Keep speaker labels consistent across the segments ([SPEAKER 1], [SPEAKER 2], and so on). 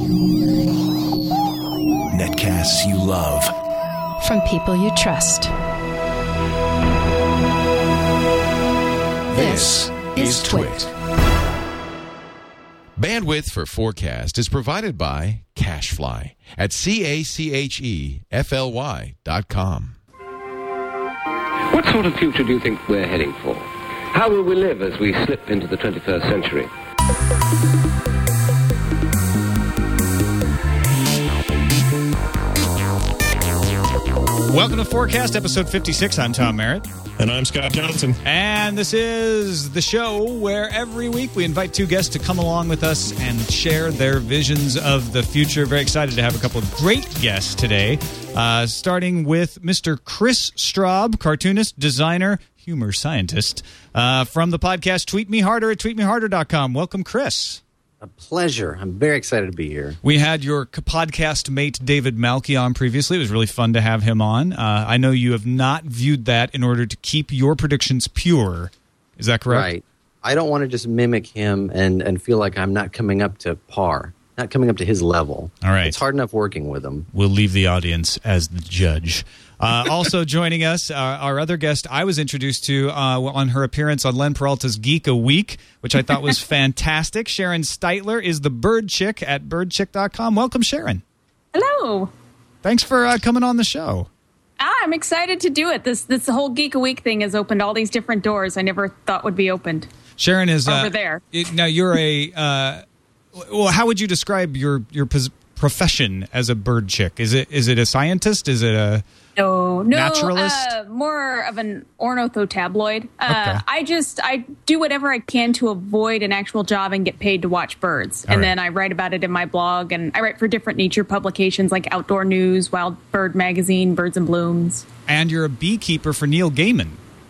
[SPEAKER 1] Netcasts you love.
[SPEAKER 2] From people you trust.
[SPEAKER 1] This is Twit.
[SPEAKER 3] Bandwidth for Forecast is provided by CacheFly at CacheFly.com.
[SPEAKER 4] What sort of future do you think we're heading for? How will we live as we slip into the 21st century?
[SPEAKER 5] Welcome to Forecast, episode 56. I'm Tom Merritt.
[SPEAKER 6] And I'm Scott Johnson.
[SPEAKER 5] And this is the show where every week we invite two guests to come along with us and share their visions of the future. Very excited to have a couple of great guests today, starting with Mr. Chris Straub, cartoonist, designer, humor scientist, from the podcast Tweet Me Harder at tweetmeharder.com. Welcome, Chris.
[SPEAKER 7] A pleasure. I'm very excited to be here.
[SPEAKER 5] We had your podcast mate, David Malky, on previously. It was really fun to have him on. I know you have not viewed that in order to keep your predictions pure. Is that correct?
[SPEAKER 7] Right. I don't want to just mimic him and feel like I'm not coming up to par, not coming up to his level.
[SPEAKER 5] All right.
[SPEAKER 7] It's hard enough working with him.
[SPEAKER 5] We'll leave the audience as the judge. Also joining us, our other guest I was introduced to on her appearance on Len Peralta's Geek a Week, which I thought was fantastic. Sharon Steitler is the Bird Chick at birdchick.com. Welcome, Sharon.
[SPEAKER 8] Hello.
[SPEAKER 5] Thanks for coming on the show.
[SPEAKER 8] I'm excited to do it. This whole Geek a Week thing has opened all these different doors I never thought would be opened.
[SPEAKER 5] Sharon is
[SPEAKER 8] over there.
[SPEAKER 5] Now you're a well, how would you describe your profession as a bird chick? Is it a scientist? Is it a naturalist?
[SPEAKER 8] More of an ornithotabloid.
[SPEAKER 5] Okay.
[SPEAKER 8] I do whatever I can to avoid an actual job and get paid to watch birds. And then I write about it in my blog, and I write for different nature publications like Outdoor News, Wild Bird Magazine, Birds and Blooms.
[SPEAKER 5] And you're a beekeeper for Neil Gaiman.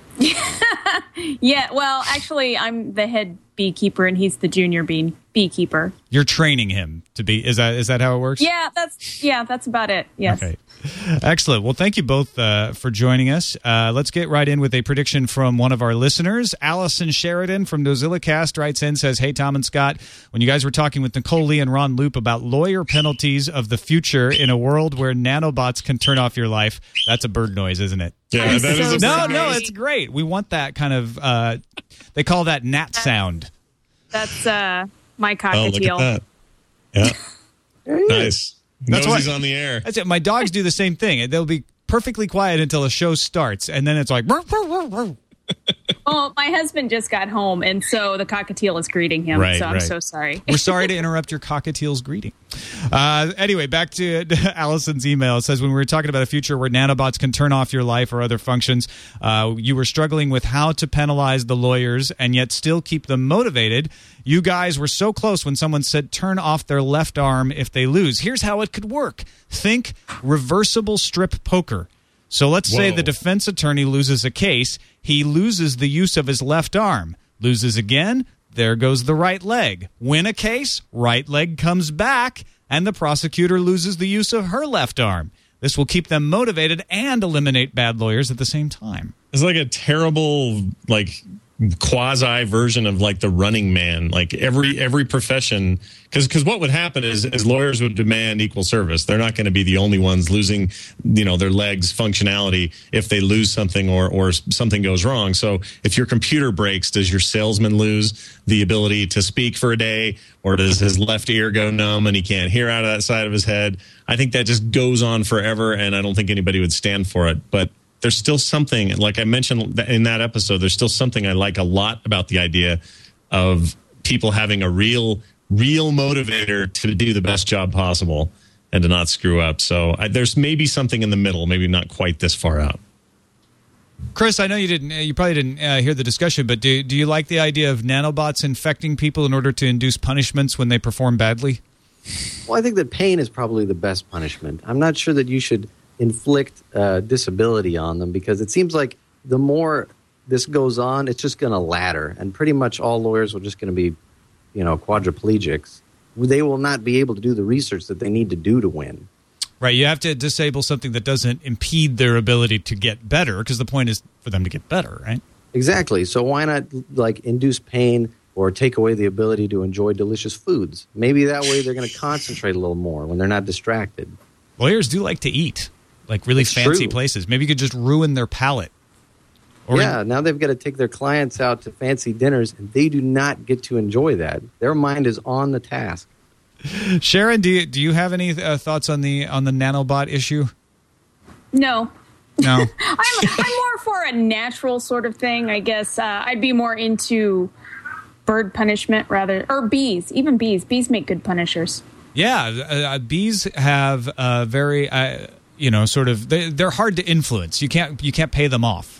[SPEAKER 8] Yeah, well, actually, I'm the head beekeeper, and he's the junior beekeeper.
[SPEAKER 5] You're training him to be. Is that how it works?
[SPEAKER 8] Yeah, that's about it. Yes.
[SPEAKER 5] Okay. Excellent. Well, thank you both for joining us. Let's get right in with a prediction from one of our listeners. Allison Sheridan from NozillaCast writes in, says, "Hey, Tom and Scott, when you guys were talking with Nicole Lee and Ron Loop about lawyer penalties of the future in a world where nanobots can turn off your life," that's a bird noise, isn't it?
[SPEAKER 6] Yeah, that is a bird
[SPEAKER 5] No,
[SPEAKER 6] noise.
[SPEAKER 5] it's great. We want that kind of, they call that gnat sound.
[SPEAKER 8] That's my
[SPEAKER 6] Oh,
[SPEAKER 8] cockatiel.
[SPEAKER 6] look at that. Yeah. Nice.
[SPEAKER 5] That's
[SPEAKER 6] Nosey's
[SPEAKER 5] why-
[SPEAKER 6] on the air.
[SPEAKER 5] That's it. My dogs do the same thing. They'll be perfectly quiet until a show starts, and then it's like...
[SPEAKER 8] Well, my husband just got home, and so the cockatiel is greeting him,
[SPEAKER 5] Right,
[SPEAKER 8] so I'm
[SPEAKER 5] right.
[SPEAKER 8] so sorry.
[SPEAKER 5] We're sorry to interrupt your cockatiel's greeting. Anyway, back to Allison's email. It says, when we were talking about a future where nanobots can turn off your life or other functions, you were struggling with how to penalize the lawyers and yet still keep them motivated. You guys were so close when someone said turn off their left arm if they lose. Here's how it could work. Think reversible strip poker. So let's say the defense attorney loses a case. He loses the use of his left arm. Loses again, there goes the right leg. Win a case, right leg comes back, and the prosecutor loses the use of her left arm. This will keep them motivated and eliminate bad lawyers at the same time.
[SPEAKER 6] It's like a terrible, quasi version of the Running Man. Every profession, because what would happen is lawyers would demand equal service. They're not going to be the only ones losing their legs functionality if they lose something or something goes wrong. So if your computer breaks, does your salesman lose the ability to speak for a day, or does his left ear go numb and he can't hear out of that side of his head? I think that just goes on forever, and I don't think anybody would stand for it. But there's still something, like I mentioned in that episode, there's still something I like a lot about the idea of people having a real motivator to do the best job possible and to not screw up. So there's maybe something in the middle, maybe not quite this far out.
[SPEAKER 5] Chris, I know you probably didn't hear the discussion, but do you like the idea of nanobots infecting people in order to induce punishments when they perform badly?
[SPEAKER 7] Well, I think that pain is probably the best punishment. I'm not sure that you should inflict disability on them, because it seems like the more this goes on, it's just going to ladder, and pretty much all lawyers are just going to be, quadriplegics. They will not be able to do the research that they need to do to win.
[SPEAKER 5] Right, you have to disable something that doesn't impede their ability to get better, because the point is for them to get better, right?
[SPEAKER 7] Exactly. So why not induce pain or take away the ability to enjoy delicious foods. Maybe that way they're going to concentrate a little more when they're not distracted.
[SPEAKER 5] Lawyers do like to eat, like really fancy
[SPEAKER 7] true.
[SPEAKER 5] places. Maybe you could just ruin their palate. Or
[SPEAKER 7] Yeah, now they've got to take their clients out to fancy dinners, and they do not get to enjoy that. Their mind is on the task.
[SPEAKER 5] Sharon, do you have any thoughts on the nanobot issue?
[SPEAKER 8] No.
[SPEAKER 5] No.
[SPEAKER 8] I'm more for a natural sort of thing, I guess. I'd be more into bird punishment or bees. Even bees. Bees make good punishers.
[SPEAKER 5] Yeah, bees have very, sort of. They're hard to influence. You can't pay them off.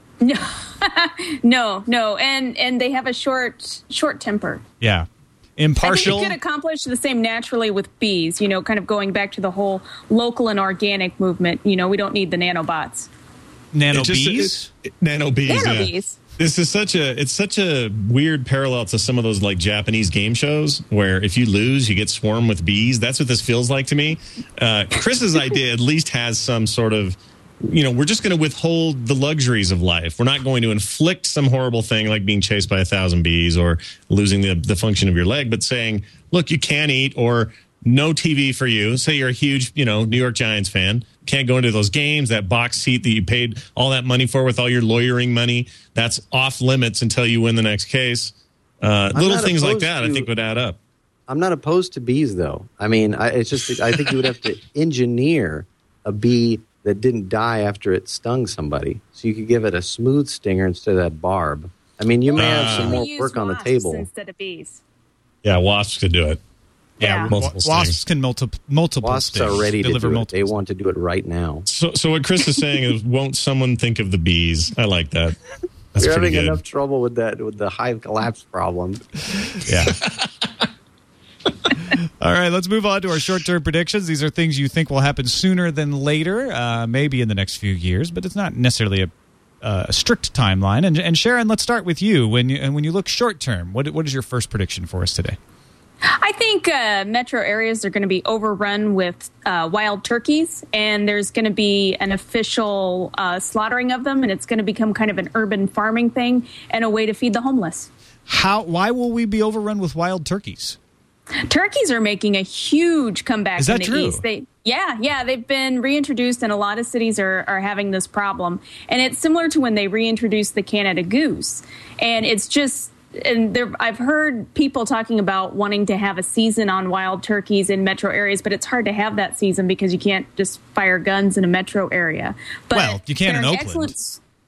[SPEAKER 8] No, and they have a short temper.
[SPEAKER 5] Yeah, impartial.
[SPEAKER 8] I think you could accomplish the same naturally with bees. Kind of going back to the whole local and organic movement. We don't need the nanobots.
[SPEAKER 5] Nanobees.
[SPEAKER 6] Nanobees.
[SPEAKER 8] Nanobees.
[SPEAKER 6] This is such a weird parallel to some of those like Japanese game shows where if you lose, you get swarmed with bees. That's what this feels like to me. Chris's idea at least has some sort of, we're just going to withhold the luxuries of life. We're not going to inflict some horrible thing like being chased by 1,000 bees or losing the function of your leg, but saying, look, you can't eat or no TV for you. Say you're a huge, New York Giants fan. Can't go into those games, that box seat that you paid all that money for with all your lawyering money. That's off limits until you win the next case. Little things like that, I think, would add up.
[SPEAKER 7] I'm not opposed to bees, though. I mean, I think you would have to engineer a bee that didn't die after it stung somebody. So you could give it a smooth stinger instead of that barb. I mean, you may have some more work on the table.
[SPEAKER 8] Instead of bees.
[SPEAKER 6] Yeah, wasps could do it.
[SPEAKER 8] Yeah.
[SPEAKER 5] Wasps can multiple
[SPEAKER 7] Wasps
[SPEAKER 5] stings,
[SPEAKER 7] are ready to
[SPEAKER 5] deliver
[SPEAKER 7] do it.
[SPEAKER 5] multiple.
[SPEAKER 7] They want to do it right now.
[SPEAKER 6] So what Chris is saying is, won't someone think of the bees? I like that. That's
[SPEAKER 7] You're
[SPEAKER 6] pretty
[SPEAKER 7] having
[SPEAKER 6] good.
[SPEAKER 7] enough trouble with the hive collapse problem.
[SPEAKER 5] Yeah. All right, let's move on to our short-term predictions. These are things you think will happen sooner than later, maybe in the next few years, but it's not necessarily a strict timeline. And Sharon, let's start with you. When you look short-term, what is your first prediction for us today?
[SPEAKER 8] I think metro areas are going to be overrun with wild turkeys, and there's going to be an official slaughtering of them, and it's going to become kind of an urban farming thing and a way to feed the homeless.
[SPEAKER 5] Why will we be overrun with wild turkeys?
[SPEAKER 8] Turkeys are making a huge comeback
[SPEAKER 5] Is that
[SPEAKER 8] in the
[SPEAKER 5] true?
[SPEAKER 8] East. They've been reintroduced, and a lot of cities are having this problem. And it's similar to when they reintroduced the Canada goose. And it's just, I've heard people talking about wanting to have a season on wild turkeys in metro areas, but it's hard to have that season because you can't just fire guns in a metro area. But
[SPEAKER 5] well, you can in
[SPEAKER 8] they're
[SPEAKER 5] Oakland.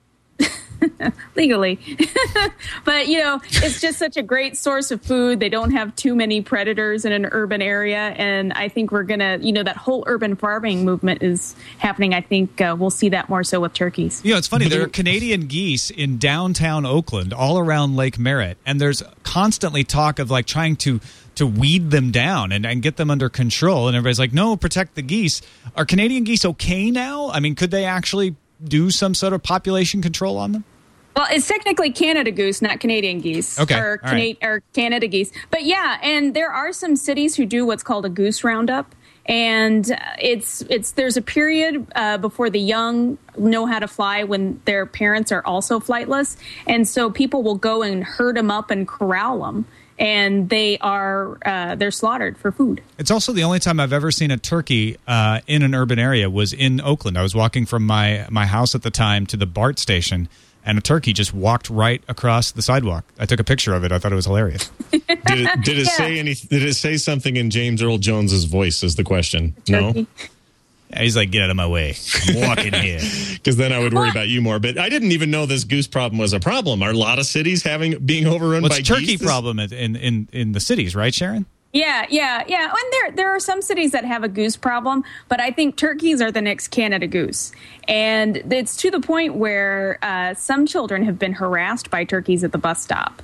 [SPEAKER 8] legally. But, it's just such a great source of food. They don't have too many predators in an urban area. And I think we're going to, that whole urban farming movement is happening. I think we'll see that more so with turkeys.
[SPEAKER 5] It's funny. There are Canadian geese in downtown Oakland, all around Lake Merritt. And there's constantly talk of like trying to weed them down and get them under control. And everybody's like, no, protect the geese. Are Canadian geese okay now? I mean, could they actually do some sort of population control on them?
[SPEAKER 8] Well, it's technically Canada goose, not Canadian geese.
[SPEAKER 5] Okay.
[SPEAKER 8] Or,
[SPEAKER 5] All right.
[SPEAKER 8] or Canada geese. But yeah, and there are some cities who do what's called a goose roundup. And there's a period before the young know how to fly when their parents are also flightless. And so people will go and herd them up and corral them. And they're slaughtered for food.
[SPEAKER 5] It's also the only time I've ever seen a turkey in an urban area was in Oakland. I was walking from my house at the time to the BART station, and a turkey just walked right across the sidewalk. I took a picture of it. I thought it was hilarious.
[SPEAKER 6] Did it say anything? Did it say something in James Earl Jones's voice? Is the question? No.
[SPEAKER 5] Yeah, he's like, get out of my way. I'm walking here.
[SPEAKER 6] Because then I would worry about you more. But I didn't even know this goose problem was a problem. Are a lot of cities being overrun by geese?
[SPEAKER 5] What's turkey problem in the cities, right, Sharon?
[SPEAKER 8] Yeah. And there are some cities that have a goose problem, but I think turkeys are the next Canada goose. And it's to the point where some children have been harassed by turkeys at the bus stop.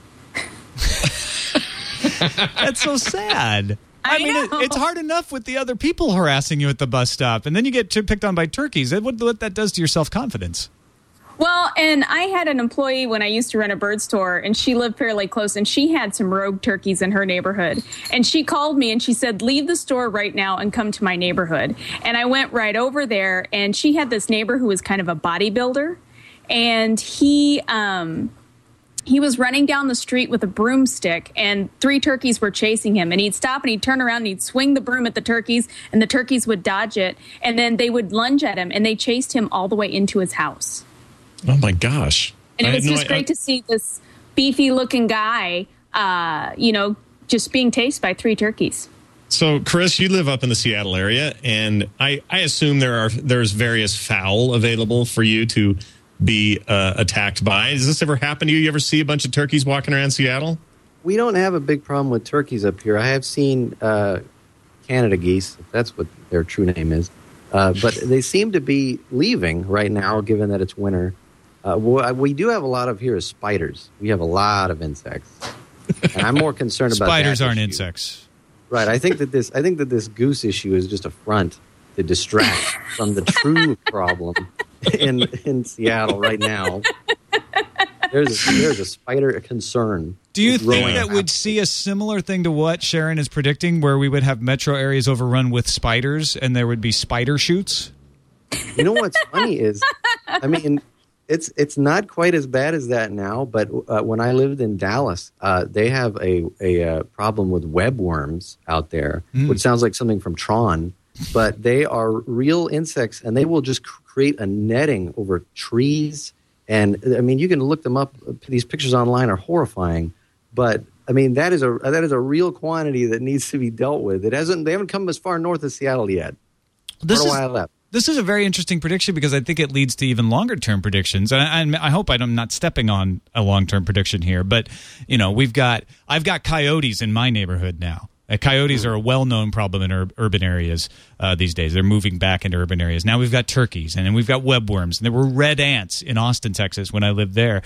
[SPEAKER 5] That's so sad.
[SPEAKER 8] I
[SPEAKER 5] mean,
[SPEAKER 8] know.
[SPEAKER 5] it's hard enough with the other people harassing you at the bus stop, and then you get picked on by turkeys. What that does to your self-confidence.
[SPEAKER 8] Well, and I had an employee when I used to run a bird store, and she lived fairly close, and she had some rogue turkeys in her neighborhood. And she called me and she said, leave the store right now and come to my neighborhood. And I went right over there, and she had this neighbor who was kind of a bodybuilder, and he he was running down the street with a broomstick and 3 turkeys were chasing him, and he'd stop and he'd turn around and he'd swing the broom at the turkeys and the turkeys would dodge it, and then they would lunge at him and they chased him all the way into his house.
[SPEAKER 6] Oh my gosh.
[SPEAKER 8] And it was just great to see this beefy looking guy, just being chased by 3 turkeys.
[SPEAKER 6] So, Chris, you live up in the Seattle area, and I assume there's various fowl available for you to be attacked by. Does this ever happen to you? You ever see a bunch of turkeys walking around Seattle?
[SPEAKER 7] We don't have a big problem with turkeys up here. I have seen Canada geese, if that's what their true name is. But they seem to be leaving right now, given that it's winter. What we do have a lot of here is spiders. We have a lot of insects. And I'm more concerned about
[SPEAKER 5] spiders
[SPEAKER 7] that
[SPEAKER 5] aren't
[SPEAKER 7] issue.
[SPEAKER 5] Insects.
[SPEAKER 7] Right. I think that this goose issue is just a front to distract from the true problem in Seattle right now. There's a spider concern.
[SPEAKER 5] Do you think that we'd see a similar thing to what Sharon is predicting, where we would have metro areas overrun with spiders and there would be spider shoots?
[SPEAKER 7] You know what's funny is, I mean, it's not quite as bad as that now, but when I lived in Dallas, they have a problem with webworms out there, which sounds like something from Tron, but they are real insects, and they will just create a netting over trees. And I mean, you can look them up. These pictures online are horrifying, but I mean that is a real quantity that needs to be dealt with. They haven't come as far north as Seattle yet.
[SPEAKER 5] This is a very interesting prediction because I think it leads to even longer term predictions. And I hope I'm not stepping on a long term prediction here, but I've got coyotes in my neighborhood now. Coyotes are a well-known problem in urban areas these days. They're moving back into urban areas. Now we've got turkeys, and then we've got webworms, and there were red ants in Austin, Texas, when I lived there.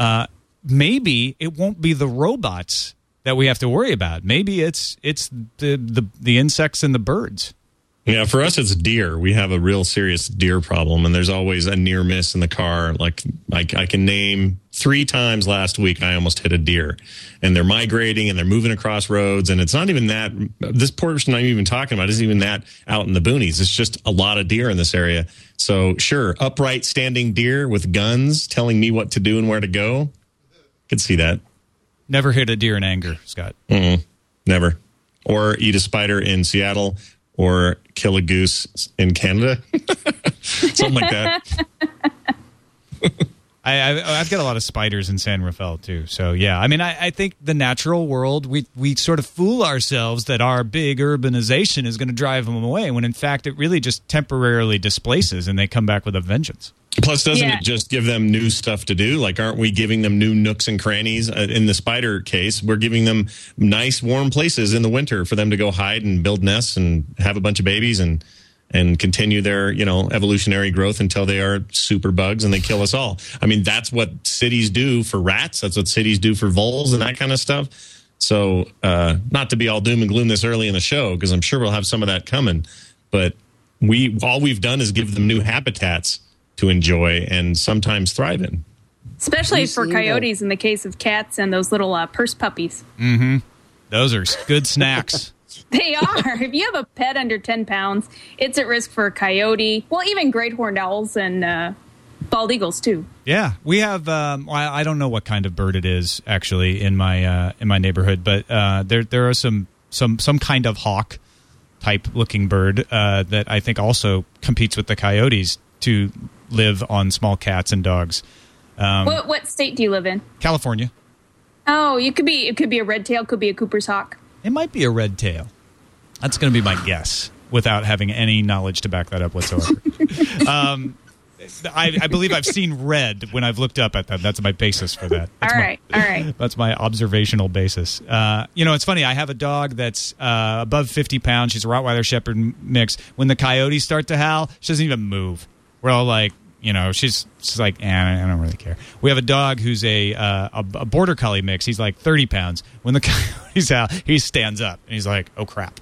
[SPEAKER 5] Maybe it won't be the robots that we have to worry about. Maybe it's the insects and the birds.
[SPEAKER 6] Yeah, for us, it's deer. We have a real serious deer problem, and there's always a near miss in the car. Like I can name 3 times last week I almost hit a deer, and they're migrating and they're moving across roads, and it's not even that. This portion I'm even talking about isn't even that out in the boonies. It's just a lot of deer in this area. So sure, upright standing deer with guns telling me what to do and where to go. Could see that.
[SPEAKER 5] Never hit a deer in anger, Scott.
[SPEAKER 6] Never. Or eat a spider in Seattle. Or kill a goose in Canada. Something like that.
[SPEAKER 5] I've got a lot of spiders in San Rafael, too. So, yeah. I mean, I think the natural world, we sort of fool ourselves that our big urbanization is going to drive them away, when in fact it really just temporarily displaces and they come back with a vengeance.
[SPEAKER 6] Plus, doesn't it just give them new stuff to do? Like, aren't we giving them new nooks and crannies? In the spider case, we're giving them nice, warm places in the winter for them to go hide and build nests and have a bunch of babies and continue their, evolutionary growth until they are super bugs and they kill us all. I mean, that's what cities do for rats. That's what cities do for voles and that kind of stuff. So, not to be all doom and gloom this early in the show, because I'm sure we'll have some of that coming. But all we've done is give them new habitats to enjoy and sometimes thrive in.
[SPEAKER 8] Especially for coyotes in the case of cats and those little purse puppies.
[SPEAKER 5] Mm-hmm. Those are good snacks.
[SPEAKER 8] They are. If you have a pet under 10 pounds, it's at risk for a coyote. Well, even great horned owls and bald eagles, too.
[SPEAKER 5] Yeah. We have, I don't know what kind of bird it is, actually, in my neighborhood, but there are some kind of hawk type looking bird that I think also competes with the coyotes to live on small cats and dogs.
[SPEAKER 8] What state do you live in?
[SPEAKER 5] California.
[SPEAKER 8] Oh, it could be a red tail, could be a Cooper's hawk.
[SPEAKER 5] It might be a red tail. That's going to be my guess, without having any knowledge to back that up whatsoever. I believe I've seen red when I've looked up at them. That's my basis for that. All
[SPEAKER 8] right.
[SPEAKER 5] That's my observational basis. It's funny. I have a dog that's above 50 pounds. She's a Rottweiler Shepherd mix. When the coyotes start to howl, she doesn't even move. We're all like, she's like, I don't really care. We have a dog who's a Border Collie mix. He's like 30 pounds. When the coyotes howl, he stands up and he's like, oh crap.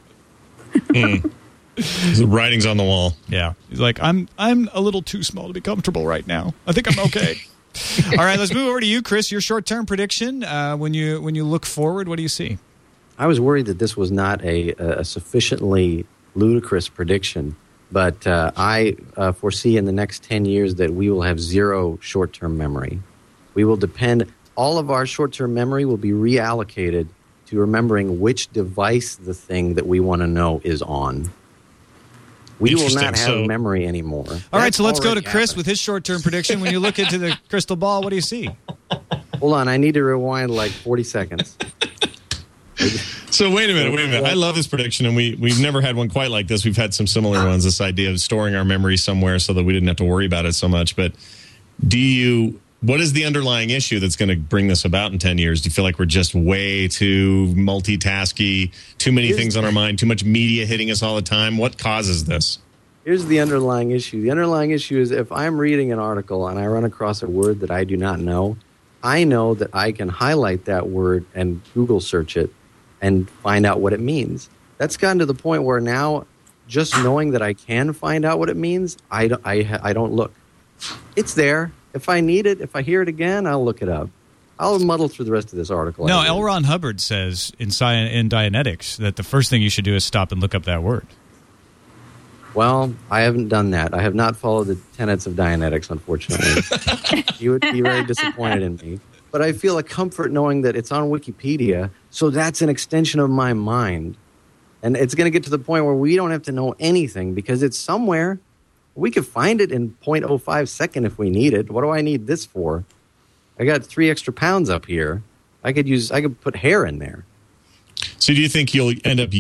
[SPEAKER 6] The writing's on the wall.
[SPEAKER 5] Yeah. He's like, I'm a little too small to be comfortable right now. I think I'm okay. All right, let's move over to you, Chris. Your short-term prediction. When you look forward, what do you see?
[SPEAKER 7] I was worried that this was not a sufficiently ludicrous prediction. But I foresee in the next 10 years that we will have zero short-term memory. We will depend all of our short-term memory will be reallocated to remembering which device the thing that we want to know is on. We will not have memory anymore.
[SPEAKER 5] All right, so let's go to Chris with his short-term prediction. When you look into the crystal ball, what do you see?
[SPEAKER 7] Hold on, I need to rewind like 40 seconds.
[SPEAKER 6] So wait a minute. I love this prediction, and we've never had one quite like this. We've had some similar ones, this idea of storing our memory somewhere so that we didn't have to worry about it so much. But what is the underlying issue that's going to bring this about in 10 years? Do you feel like we're just way too multitasky, too many things on our mind, too much media hitting us all the time? What causes this?
[SPEAKER 7] Here's the underlying issue. The underlying issue is if I'm reading an article and I run across a word that I do not know, I know that I can highlight that word and Google search it and find out what it means. That's gotten to the point where now just knowing that I can find out what it means, I don't look. It's there. If I need it, if I hear it again, I'll look it up. I'll muddle through the rest of this article.
[SPEAKER 5] No, L. Ron Hubbard says in Dianetics that the first thing you should do is stop and look up that word.
[SPEAKER 7] Well, I haven't done that. I have not followed the tenets of Dianetics, unfortunately. You would be very disappointed in me. But I feel a comfort knowing that it's on Wikipedia, so that's an extension of my mind. And it's going to get to the point where we don't have to know anything because it's somewhere. We could find it in 0.05 second if we need it. What do I need this for? I got 3 extra pounds up here. I could put hair in there.
[SPEAKER 6] So do you think we'll end up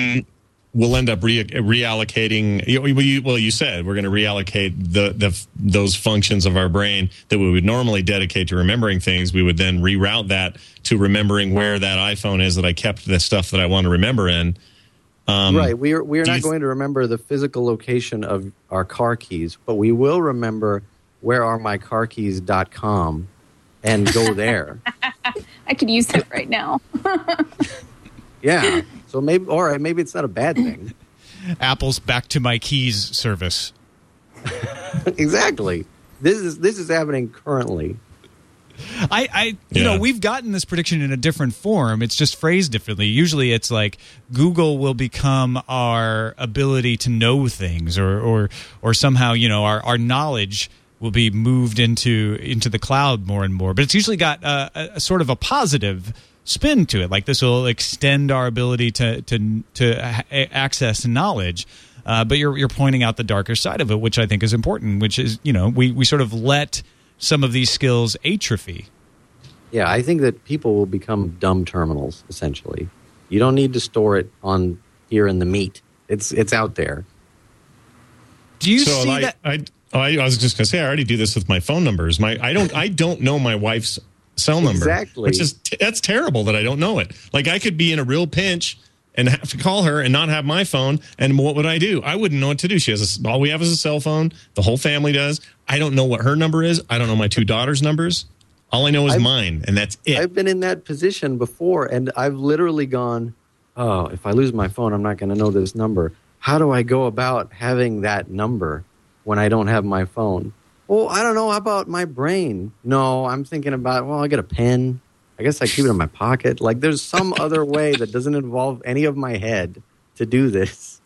[SPEAKER 6] reallocating? You said we're going to reallocate those functions of our brain that we would normally dedicate to remembering things. We would then reroute that to remembering where that iPhone is that I kept the stuff that I want to remember in.
[SPEAKER 7] Right. We are not going to remember the physical location of our car keys, but we will remember wherearemycarkeys.com and go there.
[SPEAKER 8] I could use that right now.
[SPEAKER 7] Yeah. So maybe it's not a bad thing.
[SPEAKER 5] Apple's Back to My Keys service.
[SPEAKER 7] Exactly. This is happening currently.
[SPEAKER 5] We've gotten this prediction in a different form. It's just phrased differently. Usually it's like Google will become our ability to know things or somehow, our knowledge will be moved into the cloud more and more. But it's usually got a sort of a positive spin to it. Like this will extend our ability to access knowledge. But you're pointing out the darker side of it, which I think is important, which is, we sort of let some of these skills atrophy.
[SPEAKER 7] Yeah, I think that people will become dumb terminals, essentially. You don't need to store it on here in the meat. It's out there.
[SPEAKER 5] Do you see that?
[SPEAKER 6] I was just going to say, I already do this with my phone numbers. I don't know my wife's cell number.
[SPEAKER 7] Exactly.
[SPEAKER 6] Which is that's terrible that I don't know it. Like I could be in a real pinch and have to call her and not have my phone. And what would I do? I wouldn't know what to do. All we have is a cell phone. The whole family does. I don't know what her number is. I don't know my 2 daughters' numbers. All I know is mine, and that's it.
[SPEAKER 7] I've been in that position before, and I've literally gone, oh, if I lose my phone, I'm not going to know this number. How do I go about having that number when I don't have my phone? Well, I don't know. How about my brain? No, I'm thinking about, I get a pen. I guess I keep it in my pocket. Like there's some other way that doesn't involve any of my head to do this.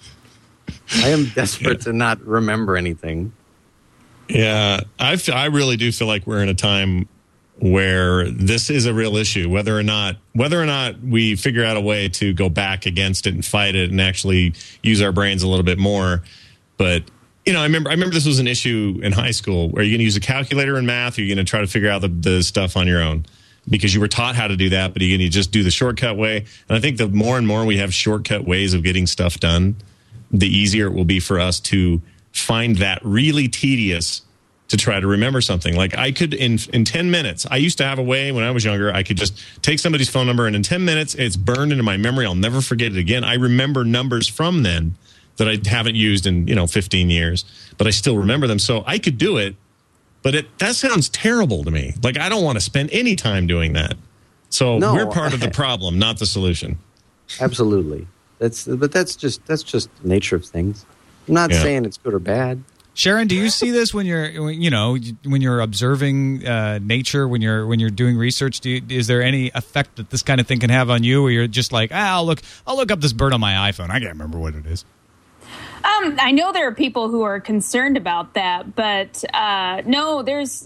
[SPEAKER 7] I am desperate to not remember anything.
[SPEAKER 6] Yeah, I really do feel like we're in a time where this is a real issue, whether or not we figure out a way to go back against it and fight it and actually use our brains a little bit more. But I remember this was an issue in high school. Are you going to use a calculator in math, or are you going to try to figure out the stuff on your own? Because you were taught how to do that, but are you going to just do the shortcut way? And I think the more and more we have shortcut ways of getting stuff done, the easier it will be for us to find that really tedious to try to remember something. Like I could, in 10 minutes, I used to have a way when I was younger, I could just take somebody's phone number and in 10 minutes, it's burned into my memory. I'll never forget it again. I remember numbers from then that I haven't used in, 15 years, but I still remember them. So I could do it, but that sounds terrible to me. Like I don't want to spend any time doing that. So we're part of the problem, not the solution.
[SPEAKER 7] Absolutely. That's just the nature of things. I'm not saying it's good or bad.
[SPEAKER 5] Sharon, do you see this when you're observing nature, when you're doing research? Is there any effect that this kind of thing can have on you, where you're just like, I'll look up this bird on my iPhone. I can't remember what it is.
[SPEAKER 8] I know there are people who are concerned about that, but no, there's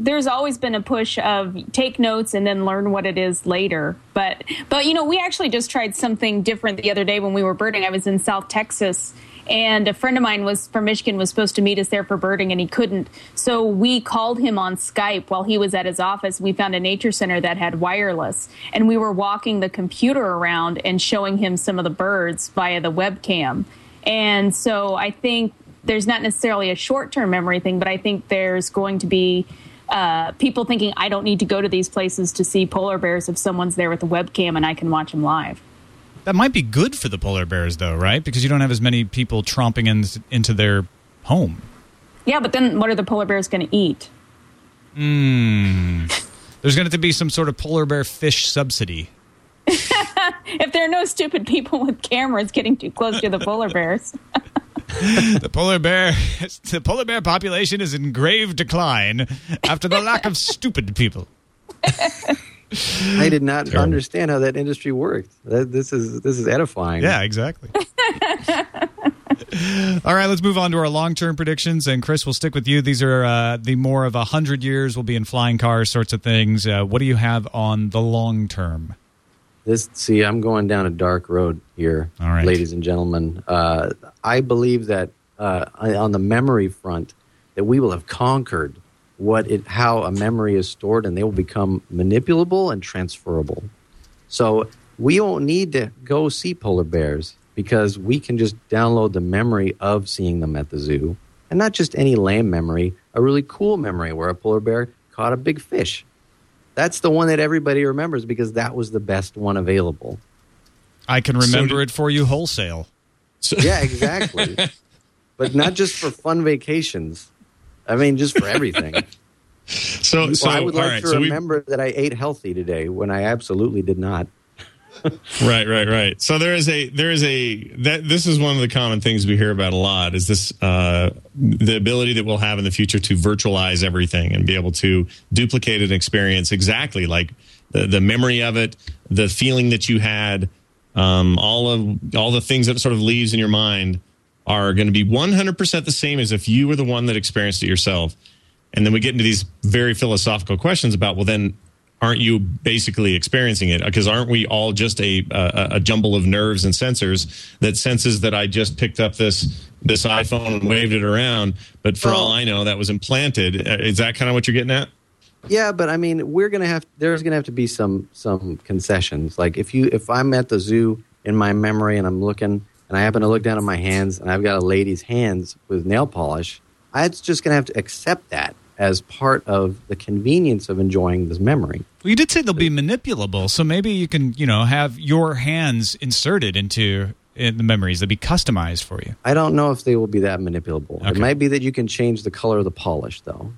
[SPEAKER 8] there's always been a push of take notes and then learn what it is later. But we actually just tried something different the other day when we were birding. I was in South Texas, and a friend of mine from Michigan was supposed to meet us there for birding, and he couldn't. So we called him on Skype while he was at his office. We found a nature center that had wireless, and we were walking the computer around and showing him some of the birds via the webcam. And so I think there's not necessarily a short-term memory thing, but I think there's going to be people thinking, I don't need to go to these places to see polar bears if someone's there with a webcam and I can watch them live.
[SPEAKER 5] That might be good for the polar bears, though, right? Because you don't have as many people tromping into their home. Yeah,
[SPEAKER 8] but then what are the polar bears going to eat?
[SPEAKER 5] There's going to be some sort of polar bear fish subsidy.
[SPEAKER 8] If there are no stupid people with cameras getting too close to the polar bears.
[SPEAKER 5] The polar bear population is in grave decline after the lack of stupid people.
[SPEAKER 7] I did not understand how that industry worked. This is edifying.
[SPEAKER 5] Yeah, exactly. All right, let's move on to our long-term predictions. And Chris, we'll stick with you. These are the more of 100 years. We'll be in flying cars sorts of things. What do you have on the long term?
[SPEAKER 7] I'm going down a dark road here,
[SPEAKER 5] all right,
[SPEAKER 7] ladies and gentlemen. I believe that on the memory front, that we will have conquered how a memory is stored, and they will become manipulable and transferable. So we won't need to go see polar bears because we can just download the memory of seeing them at the zoo. And not just any lame memory, a really cool memory where a polar bear caught a big fish. That's the one that everybody remembers because that was the best one available.
[SPEAKER 5] I can remember it for you wholesale.
[SPEAKER 7] Yeah, exactly. But not just for fun vacations. I mean, just for everything. So I would like to remember that I ate healthy today when I absolutely did not.
[SPEAKER 6] Right. So this is one of the common things we hear about a lot is this the ability that we'll have in the future to virtualize everything and be able to duplicate an experience exactly like the memory of it, the feeling that you had, all the things that sort of leaves in your mind are going to be 100% the same as if you were the one that experienced it yourself. And then we get into these very philosophical questions about, well, then aren't you basically experiencing it? Because aren't we all just a jumble of nerves and sensors that senses that I just picked up this iPhone and waved it around, but for all I know, that was implanted. Is that kind of what you're getting at?
[SPEAKER 7] Yeah, but I mean, there's going to have to be some concessions. Like if I'm at the zoo in my memory and I'm looking and I happen to look down at my hands and I've got a lady's hands with nail polish, I'm just going to have to accept that as part of the convenience of enjoying this memory.
[SPEAKER 5] Well, you did say they'll be manipulable, so maybe you can, have your hands inserted into the memories. They'll be customized for you.
[SPEAKER 7] I don't know if they will be that manipulable. Okay. It might be that you can change the color of the polish, though.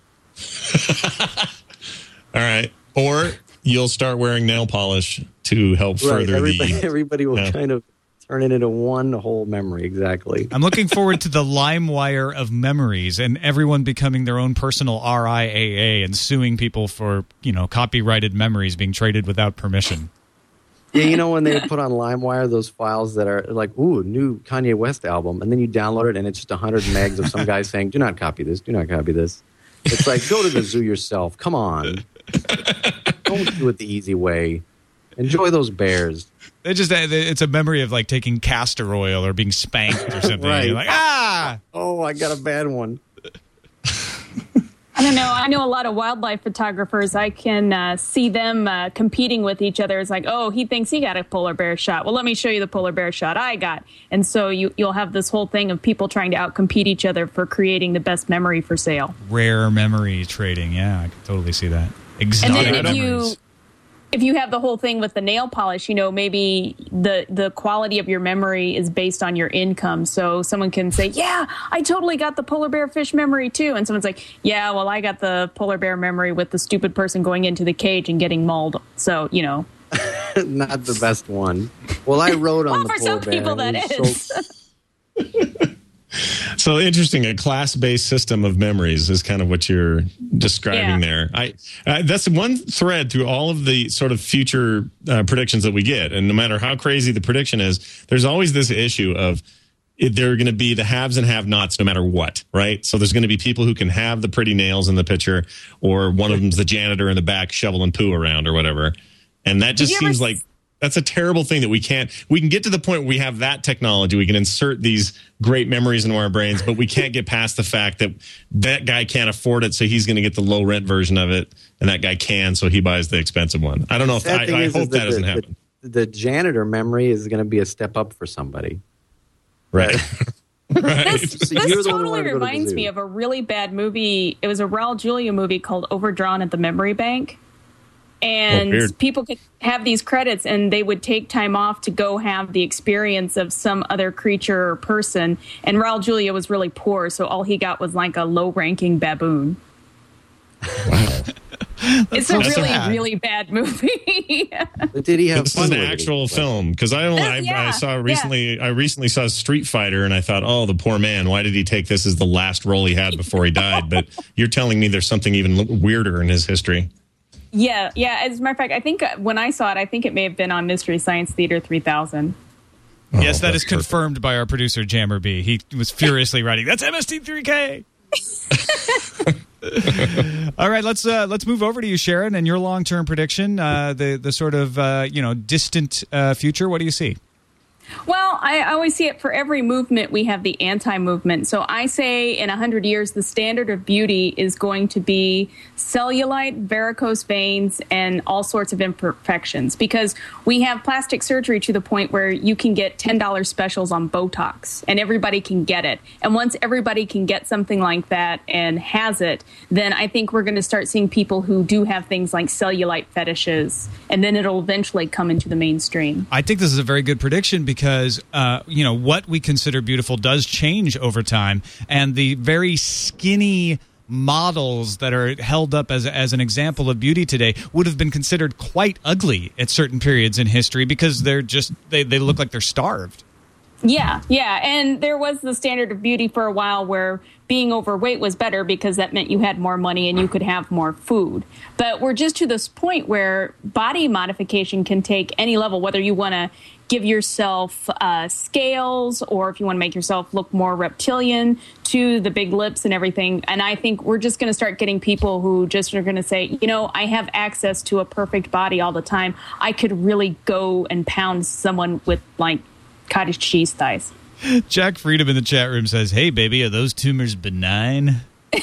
[SPEAKER 6] All right. Or you'll start wearing nail polish to help further
[SPEAKER 7] everybody will kind of turn it into one whole memory, exactly.
[SPEAKER 5] I'm looking forward to the LimeWire of memories and everyone becoming their own personal RIAA and suing people for, copyrighted memories being traded without permission.
[SPEAKER 7] Yeah, when they put on LimeWire those files that are like, ooh, new Kanye West album, and then you download it and it's just 100 megs of some guy saying, do not copy this, do not copy this. It's like, go to the zoo yourself. Come on. Don't do it the easy way. Enjoy those bears.
[SPEAKER 5] It's a memory of like taking castor oil or being spanked or something.
[SPEAKER 7] Right.
[SPEAKER 5] You're like,
[SPEAKER 7] oh, I got a bad one.
[SPEAKER 8] I don't know. I know a lot of wildlife photographers. I can see them competing with each other. It's like, oh, he thinks he got a polar bear shot. Well, let me show you the polar bear shot I got. And so you'll have this whole thing of people trying to outcompete each other for creating the best memory for sale.
[SPEAKER 5] Rare memory trading. Yeah, I can totally see that. Exotic
[SPEAKER 8] and then
[SPEAKER 5] memories.
[SPEAKER 8] If you have the whole thing with the nail polish, maybe the quality of your memory is based on your income. So someone can say, yeah, I totally got the polar bear fish memory too. And someone's like, yeah, well, I got the polar bear memory with the stupid person going into the cage and getting mauled. So,
[SPEAKER 7] Not the best one. Well, I wrote on the
[SPEAKER 8] for
[SPEAKER 7] polar
[SPEAKER 8] some people
[SPEAKER 7] bear.
[SPEAKER 8] that is.
[SPEAKER 6] So interesting, a class-based system of memories is kind of what you're describing there. That's one thread through all of the sort of future predictions that we get. And no matter how crazy the prediction is, there's always this issue of there are going to be the haves and have-nots no matter what, right? So there's going to be people who can have the pretty nails in the picture, or one of them's the janitor in the back shoveling poo around or whatever. And that just seems like that's a terrible thing that we can get to the point where we have that technology. We can insert these great memories into our brains, but we can't get past the fact that that guy can't afford it, so he's going to get the low rent version of it, and that guy can, so he buys the expensive one. I don't know if I hope that doesn't happen.
[SPEAKER 7] The janitor memory is going to be a step up for somebody.
[SPEAKER 6] Right. Right.
[SPEAKER 8] This totally reminds me of a really bad movie. It was a Raul Julia movie called Overdrawn at the Memory Bank. And people could have these credits, and they would take time off to go have the experience of some other creature or person. And Raul Julia was really poor, so all he got was like a low-ranking baboon.
[SPEAKER 6] Wow.
[SPEAKER 8] It's a really bad movie.
[SPEAKER 7] But did he have
[SPEAKER 6] this
[SPEAKER 7] fun
[SPEAKER 6] is an
[SPEAKER 7] with
[SPEAKER 6] actual film, because I saw recently. I recently saw Street Fighter, and I thought, oh, the poor man. Why did he take this as the last role he had before he died? But you're telling me there's something even weirder in his history.
[SPEAKER 8] Yeah. As a matter of fact, I think when I saw it, I think it may have been on Mystery Science Theater 3000.
[SPEAKER 5] Yes, that is confirmed by our producer Jammer B. He was furiously writing, "That's MST3K." All right, let's move over to you, Sharon, and your long-term prediction, the sort of distant future. What do you see?
[SPEAKER 8] Well, I always see it for every movement, we have the anti-movement. So I say in 100 years, the standard of beauty is going to be cellulite, varicose veins, and all sorts of imperfections. Because we have plastic surgery to the point where you can get $10 specials on Botox, and everybody can get it. And once everybody can get something like that and has it, then I think we're going to start seeing people who do have things like cellulite fetishes, and then it'll eventually come into the mainstream.
[SPEAKER 5] I think this is a very good prediction, because what we consider beautiful does change over time, and the very skinny models that are held up as an example of beauty today would have been considered quite ugly at certain periods in history, because they're just they look like they're starved.
[SPEAKER 8] Yeah, and there was the standard of beauty for a while where being overweight was better because that meant you had more money and you could have more food. But we're just to this point where body modification can take any level, whether you want to give yourself scales or if you want to make yourself look more reptilian, to the big lips and everything. And I think we're just going to start getting people who just are going to say, I have access to a perfect body all the time. I could really go and pound someone with like cottage cheese thighs.
[SPEAKER 5] Jack Freedom in the chat room says, "Hey, baby, are those tumors benign?"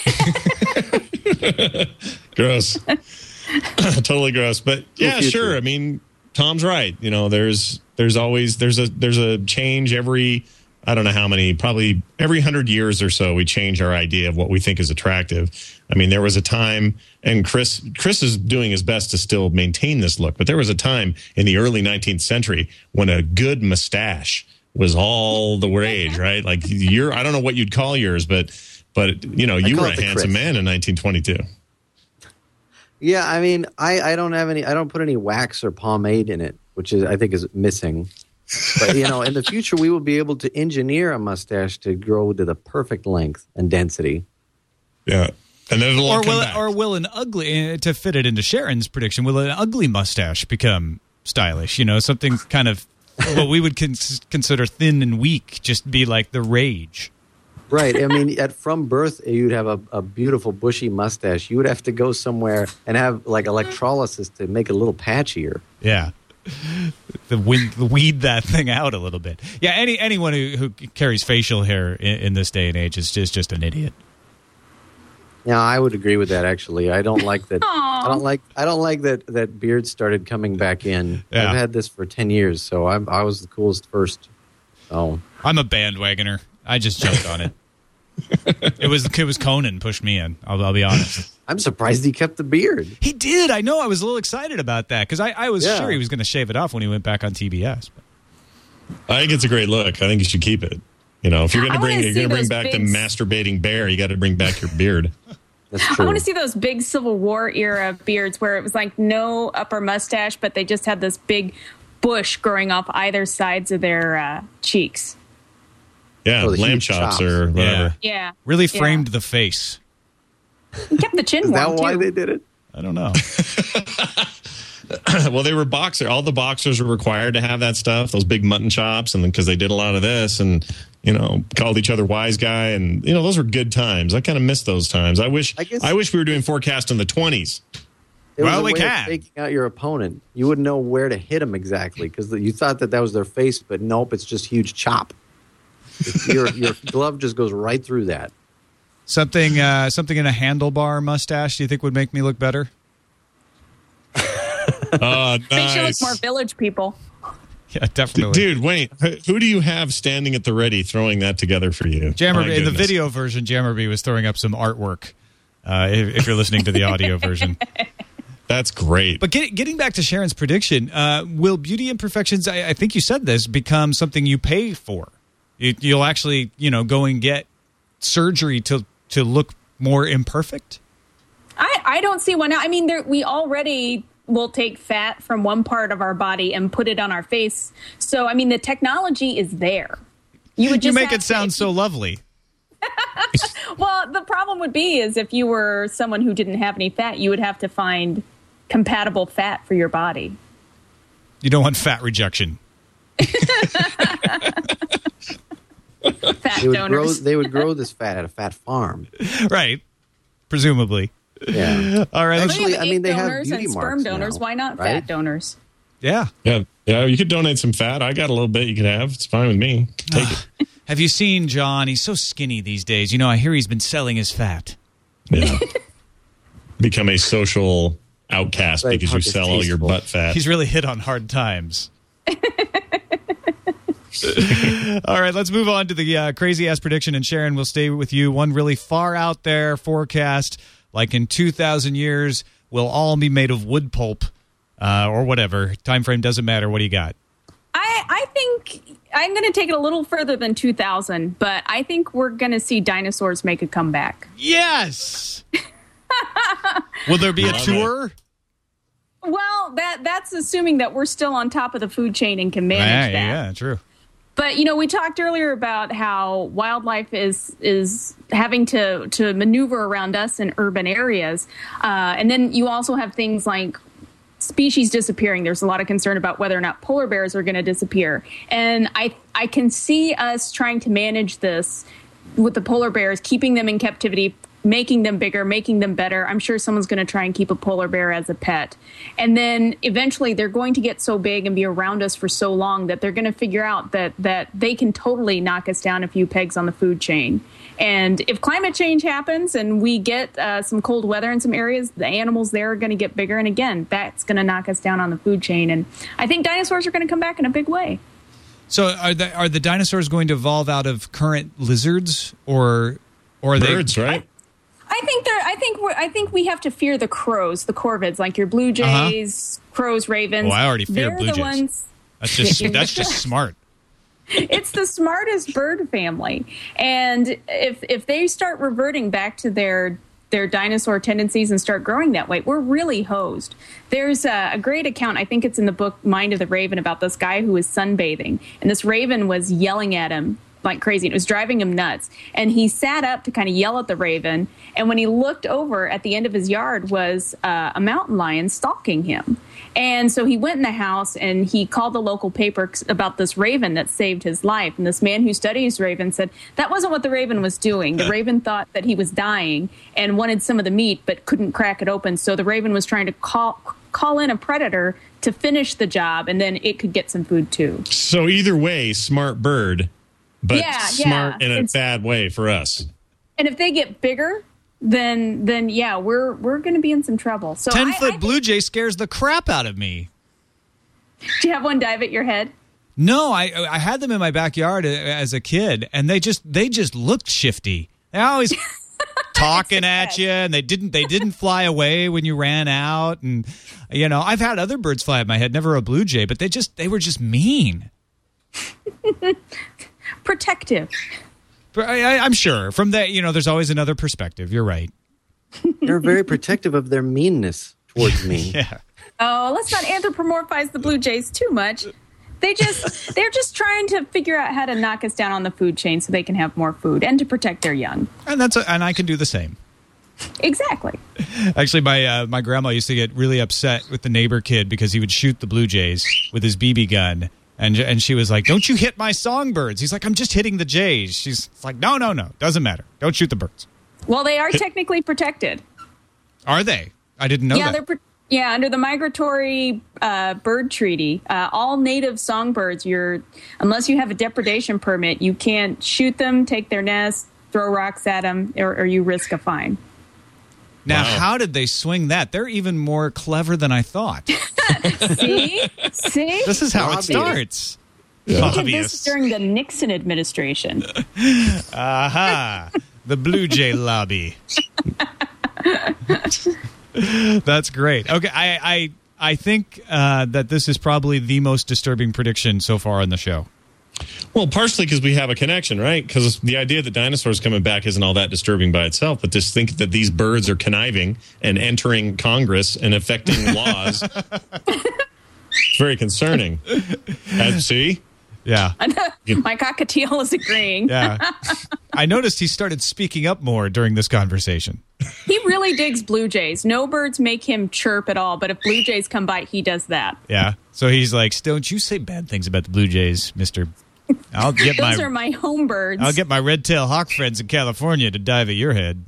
[SPEAKER 6] Gross. Totally gross. But yeah, sure. I mean, Tom's right. There's a change every, I don't know how many, probably every 100 years or so, we change our idea of what we think is attractive. I mean, there was a time, and Chris is doing his best to still maintain this look, but there was a time in the early 19th century when a good mustache was all the rage, right? Like I don't know what you'd call yours, but you were a handsome man in 1922.
[SPEAKER 7] Yeah, I mean, I don't put any wax or pomade in it, which I think is missing. But in the future, we will be able to engineer a mustache to grow to the perfect length and density.
[SPEAKER 6] Yeah, and then
[SPEAKER 5] will an ugly, to fit it into Sharon's prediction, will an ugly mustache become stylish? Something kind of what we would consider thin and weak, just be like the rage.
[SPEAKER 7] Right. I mean, from birth, you'd have a beautiful bushy mustache. You would have to go somewhere and have like electrolysis to make it a little patchier.
[SPEAKER 5] Yeah. Weed that thing out a little bit. Yeah, anyone who carries facial hair in this day and age is just an idiot.
[SPEAKER 7] Yeah, I would agree with that. Actually, I don't like that. I don't like that beard started coming back in. Yeah. I've had this for 10 years, so I was the coolest first. Oh,
[SPEAKER 5] I'm a bandwagoner. I just jumped on it. It was Conan pushed me in. I'll be honest.
[SPEAKER 7] I'm surprised he kept the beard.
[SPEAKER 5] He did. I know. I was a little excited about that because I was sure he was going to shave it off when he went back on TBS.
[SPEAKER 6] I think it's a great look. I think you should keep it. If you're going to bring back the masturbating bear, you got to bring back your beard.
[SPEAKER 7] That's true.
[SPEAKER 8] I want to see those big Civil War era beards where it was like no upper mustache, but they just had this big bush growing off either sides of their cheeks.
[SPEAKER 6] Yeah, lamb chops or whatever.
[SPEAKER 8] Yeah.
[SPEAKER 5] Really framed the face.
[SPEAKER 8] He kept the chin warm,
[SPEAKER 7] too. Is that why they did it?
[SPEAKER 5] I don't know.
[SPEAKER 6] Well, they were boxer. All the boxers were required to have that stuff, those big mutton chops, and because they did a lot of this, and called each other wise guy, and those were good times. I kind of miss those times. I wish we were doing forecast in the 20s.
[SPEAKER 5] Well, we can.
[SPEAKER 7] Taking out your opponent, you wouldn't know where to hit him exactly because you thought that was their face, but nope, it's just huge chop. Your glove just goes right through that.
[SPEAKER 5] Something in a handlebar mustache. Do you think would make me look better?
[SPEAKER 6] Nice.
[SPEAKER 8] Makes you look more Village People.
[SPEAKER 5] Yeah, definitely.
[SPEAKER 6] Dude, wait. Who do you have standing at the ready throwing that together for you?
[SPEAKER 5] Jammerby, in the video version, Jammerby was throwing up some artwork. If you're listening to the audio version.
[SPEAKER 6] That's great. But
[SPEAKER 5] getting back to Sharon's prediction, will beauty imperfections, I think you said this, become something you pay for? You'll actually, go and get surgery to look more imperfect?
[SPEAKER 8] I don't see why not. I mean, we already will take fat from one part of our body and put it on our face. So, I mean, the technology is there. You
[SPEAKER 5] make it sound so lovely.
[SPEAKER 8] Well, the problem would be is if you were someone who didn't have any fat, you would have to find compatible fat for your body.
[SPEAKER 5] You don't want fat rejection.
[SPEAKER 8] Fat donors.
[SPEAKER 7] They would grow this fat at a fat farm.
[SPEAKER 5] Right. Presumably.
[SPEAKER 7] Yeah.
[SPEAKER 5] All right.
[SPEAKER 7] Actually, I mean, they have
[SPEAKER 8] donors
[SPEAKER 7] beauty
[SPEAKER 8] and sperm
[SPEAKER 7] marks
[SPEAKER 8] donors.
[SPEAKER 7] now,
[SPEAKER 8] Why not
[SPEAKER 7] right?
[SPEAKER 8] fat donors?
[SPEAKER 5] Yeah.
[SPEAKER 6] Yeah. You could donate some fat. I got a little bit you could have. It's fine with me. Take it.
[SPEAKER 5] Have you seen John? He's so skinny these days. I hear he's been selling his fat.
[SPEAKER 6] Yeah. Become a social outcast because you sell all your butt fat.
[SPEAKER 5] He's really hit on hard times. All right, let's move on to the crazy-ass prediction, and Sharon, will stay with you. One really far out there forecast, like in 2,000 years, we'll all be made of wood pulp or whatever. Time frame doesn't matter. What do you got?
[SPEAKER 8] I think I'm going to take it a little further than 2000, but I think we're going to see dinosaurs make a comeback.
[SPEAKER 5] Yes! Will there be a tour?
[SPEAKER 8] Well, that's assuming that we're still on top of the food chain and can manage that.
[SPEAKER 5] Yeah, true.
[SPEAKER 8] But, we talked earlier about how wildlife is having to maneuver around us in urban areas. And then you also have things like species disappearing. There's a lot of concern about whether or not polar bears are going to disappear. And I can see us trying to manage this with the polar bears, keeping them in captivity, making them bigger, making them better. I'm sure someone's going to try and keep a polar bear as a pet. And then eventually they're going to get so big and be around us for so long that they're going to figure out that they can totally knock us down a few pegs on the food chain. And if climate change happens and we get some cold weather in some areas, the animals there are going to get bigger. And again, that's going to knock us down on the food chain. And I think dinosaurs are going to come back in a big way.
[SPEAKER 5] So are the dinosaurs going to evolve out of current lizards or are
[SPEAKER 6] birds,
[SPEAKER 5] they...
[SPEAKER 6] right?
[SPEAKER 8] I think we have to fear the crows, the corvids, like your blue jays, crows, ravens.
[SPEAKER 5] Oh, I already fear
[SPEAKER 8] They're
[SPEAKER 5] blue
[SPEAKER 8] the
[SPEAKER 5] jays.
[SPEAKER 8] Ones.
[SPEAKER 5] That's just smart.
[SPEAKER 8] It's the smartest bird family, and if they start reverting back to their dinosaur tendencies and start growing that way, we're really hosed. There's a great account, I think it's in the book Mind of the Raven, about this guy who was sunbathing, and this raven was yelling at him like crazy. It was driving him nuts. And he sat up to kind of yell at the raven. And when he looked over at the end of his yard was a mountain lion stalking him. And so he went in the house and he called the local paper about this raven that saved his life. And this man who studies raven said that wasn't what the raven was doing. The raven thought that he was dying and wanted some of the meat, but couldn't crack it open. So the raven was trying to call in a predator to finish the job, and then it could get some food too.
[SPEAKER 6] So either way, smart bird. But smart in a bad way for us.
[SPEAKER 8] And if they get bigger, then we're going to be in some trouble. So
[SPEAKER 5] 10-foot blue jay scares the crap out of me.
[SPEAKER 8] Do you have one dive at your head?
[SPEAKER 5] No, I had them in my backyard as a kid, and they just looked shifty. They're always talking at you, and they didn't fly away when you ran out. And I've had other birds fly at my head, never a blue jay, but they were just mean.
[SPEAKER 8] Protective.
[SPEAKER 5] I'm sure. From that, there's always another perspective. You're right.
[SPEAKER 7] They're very protective of their meanness towards me.
[SPEAKER 5] Yeah.
[SPEAKER 8] Oh, let's not anthropomorphize the blue jays too much. They're just trying to figure out how to knock us down on the food chain so they can have more food and to protect their young.
[SPEAKER 5] And I can do the same.
[SPEAKER 8] Exactly.
[SPEAKER 5] Actually, my grandma used to get really upset with the neighbor kid because he would shoot the blue jays with his BB gun. And she was like, "Don't you hit my songbirds." He's like, "I'm just hitting the jays." She's like, No. Doesn't matter. Don't shoot the birds.
[SPEAKER 8] Well, they are technically protected.
[SPEAKER 5] Are they? I didn't know that.
[SPEAKER 8] Yeah, under the Migratory Bird Treaty, all native songbirds, unless you have a depredation permit, you can't shoot them, take their nests, throw rocks at them, or you risk a fine.
[SPEAKER 5] Now, how did they swing that? They're even more clever than I thought.
[SPEAKER 8] See?
[SPEAKER 5] This is how it starts.
[SPEAKER 8] They did this during the Nixon administration.
[SPEAKER 5] Aha. The Blue Jay lobby. That's great. Okay, I think that this is probably the most disturbing prediction so far on the show.
[SPEAKER 6] Well, partially because we have a connection, right? Because the idea that dinosaurs coming back isn't all that disturbing by itself, but just think that these birds are conniving and entering Congress and affecting laws. It's very concerning. See?
[SPEAKER 5] Yeah.
[SPEAKER 8] My cockatiel is agreeing.
[SPEAKER 5] Yeah. I noticed he started speaking up more during this conversation.
[SPEAKER 8] He really digs blue jays. No birds make him chirp at all, but if blue jays come by, he does that.
[SPEAKER 5] Yeah. So he's like, "Don't you say bad things about the blue jays, Mr. I'll get
[SPEAKER 8] Those are my home birds.
[SPEAKER 5] I'll get my red-tailed hawk friends in California to dive at your head."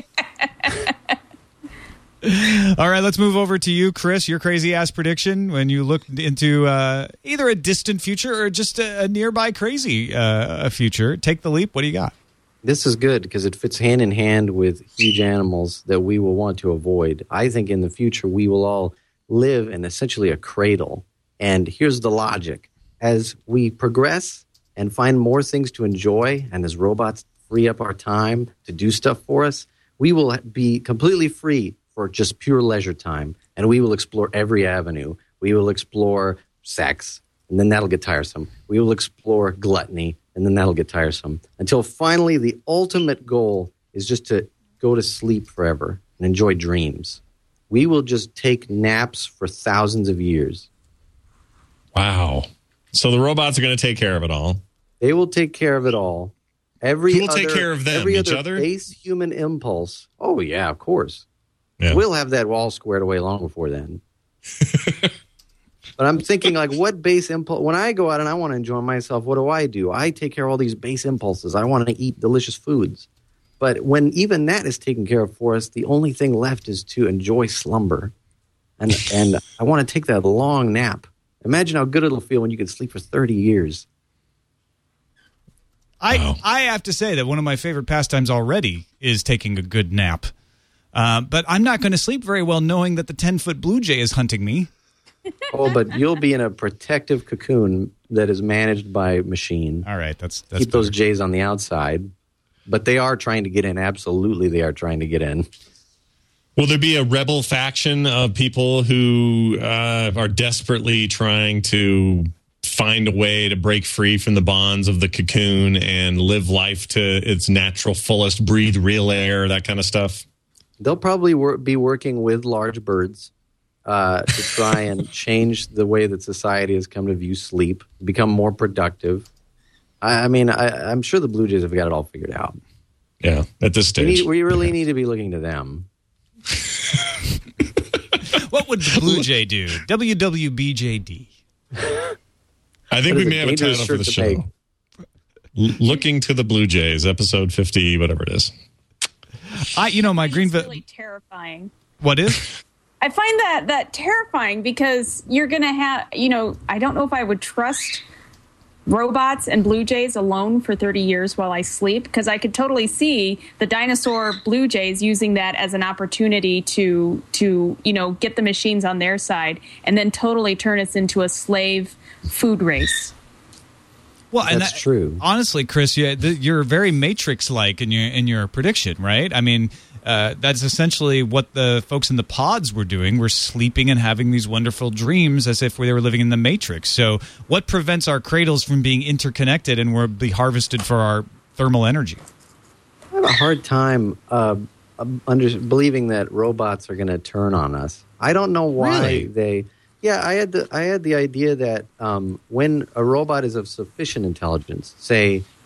[SPEAKER 5] All right, let's move over to you, Chris. Your crazy-ass prediction when you look into either a distant future or just a nearby crazy future. Take the leap. What do you got?
[SPEAKER 7] This is good because it fits hand in hand with huge animals that we will want to avoid. I think in the future we will all live in essentially a cradle. And here's the logic. As we progress and find more things to enjoy, and as robots free up our time to do stuff for us, we will be completely free for just pure leisure time. And we will explore every avenue. We will explore sex, and then that'll get tiresome. We will explore gluttony, and then that'll get tiresome. Until finally the ultimate goal is just to go to sleep forever and enjoy dreams. We will just take naps for thousands of years.
[SPEAKER 6] Wow. So the robots are going to take care of it all.
[SPEAKER 7] They will take care of it all.
[SPEAKER 6] Who will take care of them?
[SPEAKER 7] Every
[SPEAKER 6] each
[SPEAKER 7] other
[SPEAKER 6] other?
[SPEAKER 7] base human impulse. Oh, yeah, of course.
[SPEAKER 6] Yeah.
[SPEAKER 7] We'll have that wall squared away long before then. But I'm thinking, like, what base impulse? When I go out and I want to enjoy myself, what do? I take care of all these base impulses. I want to eat delicious foods. But when even that is taken care of for us, the only thing left is to enjoy slumber. And I want to take that long nap. Imagine how good it'll feel when you can sleep for 30 years.
[SPEAKER 5] Wow. I have to say that one of my favorite pastimes already is taking a good nap. But I'm not going to sleep very well knowing that the 10-foot blue jay is hunting me.
[SPEAKER 7] Oh, but you'll be in a protective cocoon that is managed by machine.
[SPEAKER 5] All right, that's
[SPEAKER 7] keep
[SPEAKER 5] better.
[SPEAKER 7] Those jays on the outside. But they are trying to get in. Absolutely, they are trying to get in.
[SPEAKER 6] Will there be a rebel faction of people who are desperately trying to find a way to break free from the bonds of the cocoon and live life to its natural fullest, breathe real air, that kind of stuff?
[SPEAKER 7] They'll probably be working with large birds to try and change the way that society has come to view sleep, become more productive. I'm sure the Blue Jays have got it all figured out.
[SPEAKER 6] Yeah, at this stage.
[SPEAKER 7] We really need to be looking to them.
[SPEAKER 5] What would the Blue Jay do? WWBJD.
[SPEAKER 6] I think we may have a title for the show. Looking to the Blue Jays, episode 50, whatever it is.
[SPEAKER 5] My Greenville.
[SPEAKER 8] It's really terrifying.
[SPEAKER 5] What is?
[SPEAKER 8] I find that terrifying because you're going to have, I don't know if I would trust robots and blue jays alone for 30 years while I sleep, because I could totally see the dinosaur blue jays using that as an opportunity to get the machines on their side and then totally turn us into a slave food race.
[SPEAKER 5] Well, and
[SPEAKER 7] that's true.
[SPEAKER 5] Honestly, Chris, you're very Matrix-like in your prediction, right? I mean, that's essentially what the folks in the pods were doing. We're sleeping and having these wonderful dreams as if we were living in the Matrix. So what prevents our cradles from being interconnected and we'll be harvested for our thermal energy?
[SPEAKER 7] I have a hard time believing that robots are going to turn on us. I don't know why
[SPEAKER 5] really?
[SPEAKER 7] Yeah, I had the idea that when a robot is of sufficient intelligence, say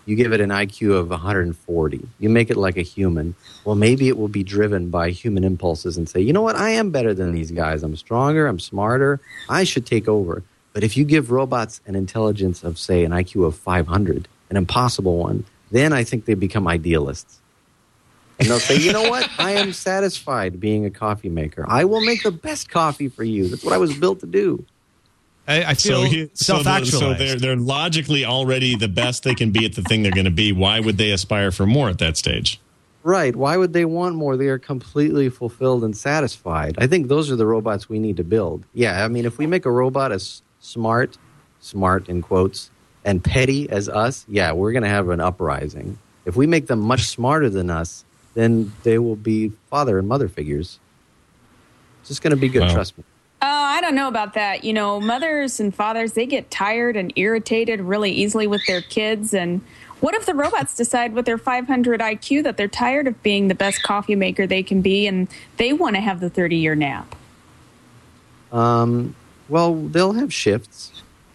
[SPEAKER 7] You give it an IQ of 140. You make it like a human. Well, maybe it will be driven by human impulses and say, you know what? I am better than these guys. I'm stronger. I'm smarter. I should take over. But if you give robots an intelligence of, say, an IQ of 500, an impossible one, then I think they become idealists. And they'll say, you know what? I am satisfied being a coffee maker. I will make the best coffee for you. That's what I was built to do.
[SPEAKER 5] I feel self-actualized.
[SPEAKER 6] So they're logically already the best they can be at the thing they're going to be. Why would they aspire for more at that stage?
[SPEAKER 7] Right. Why would they want more? They are completely fulfilled and satisfied. I think those are the robots we need to build. Yeah, I mean, if we make a robot as smart in quotes, and petty as us, yeah, we're going to have an uprising. If we make them much smarter than us, then they will be father and mother figures. It's just going to be good, trust me.
[SPEAKER 8] I don't know about that. You know, mothers and fathers, they get tired and irritated really easily with their kids. And what if the robots decide with their 500 IQ that they're tired of being the best coffee maker they can be and they want to have the 30-year nap?
[SPEAKER 7] Well, they'll have shifts.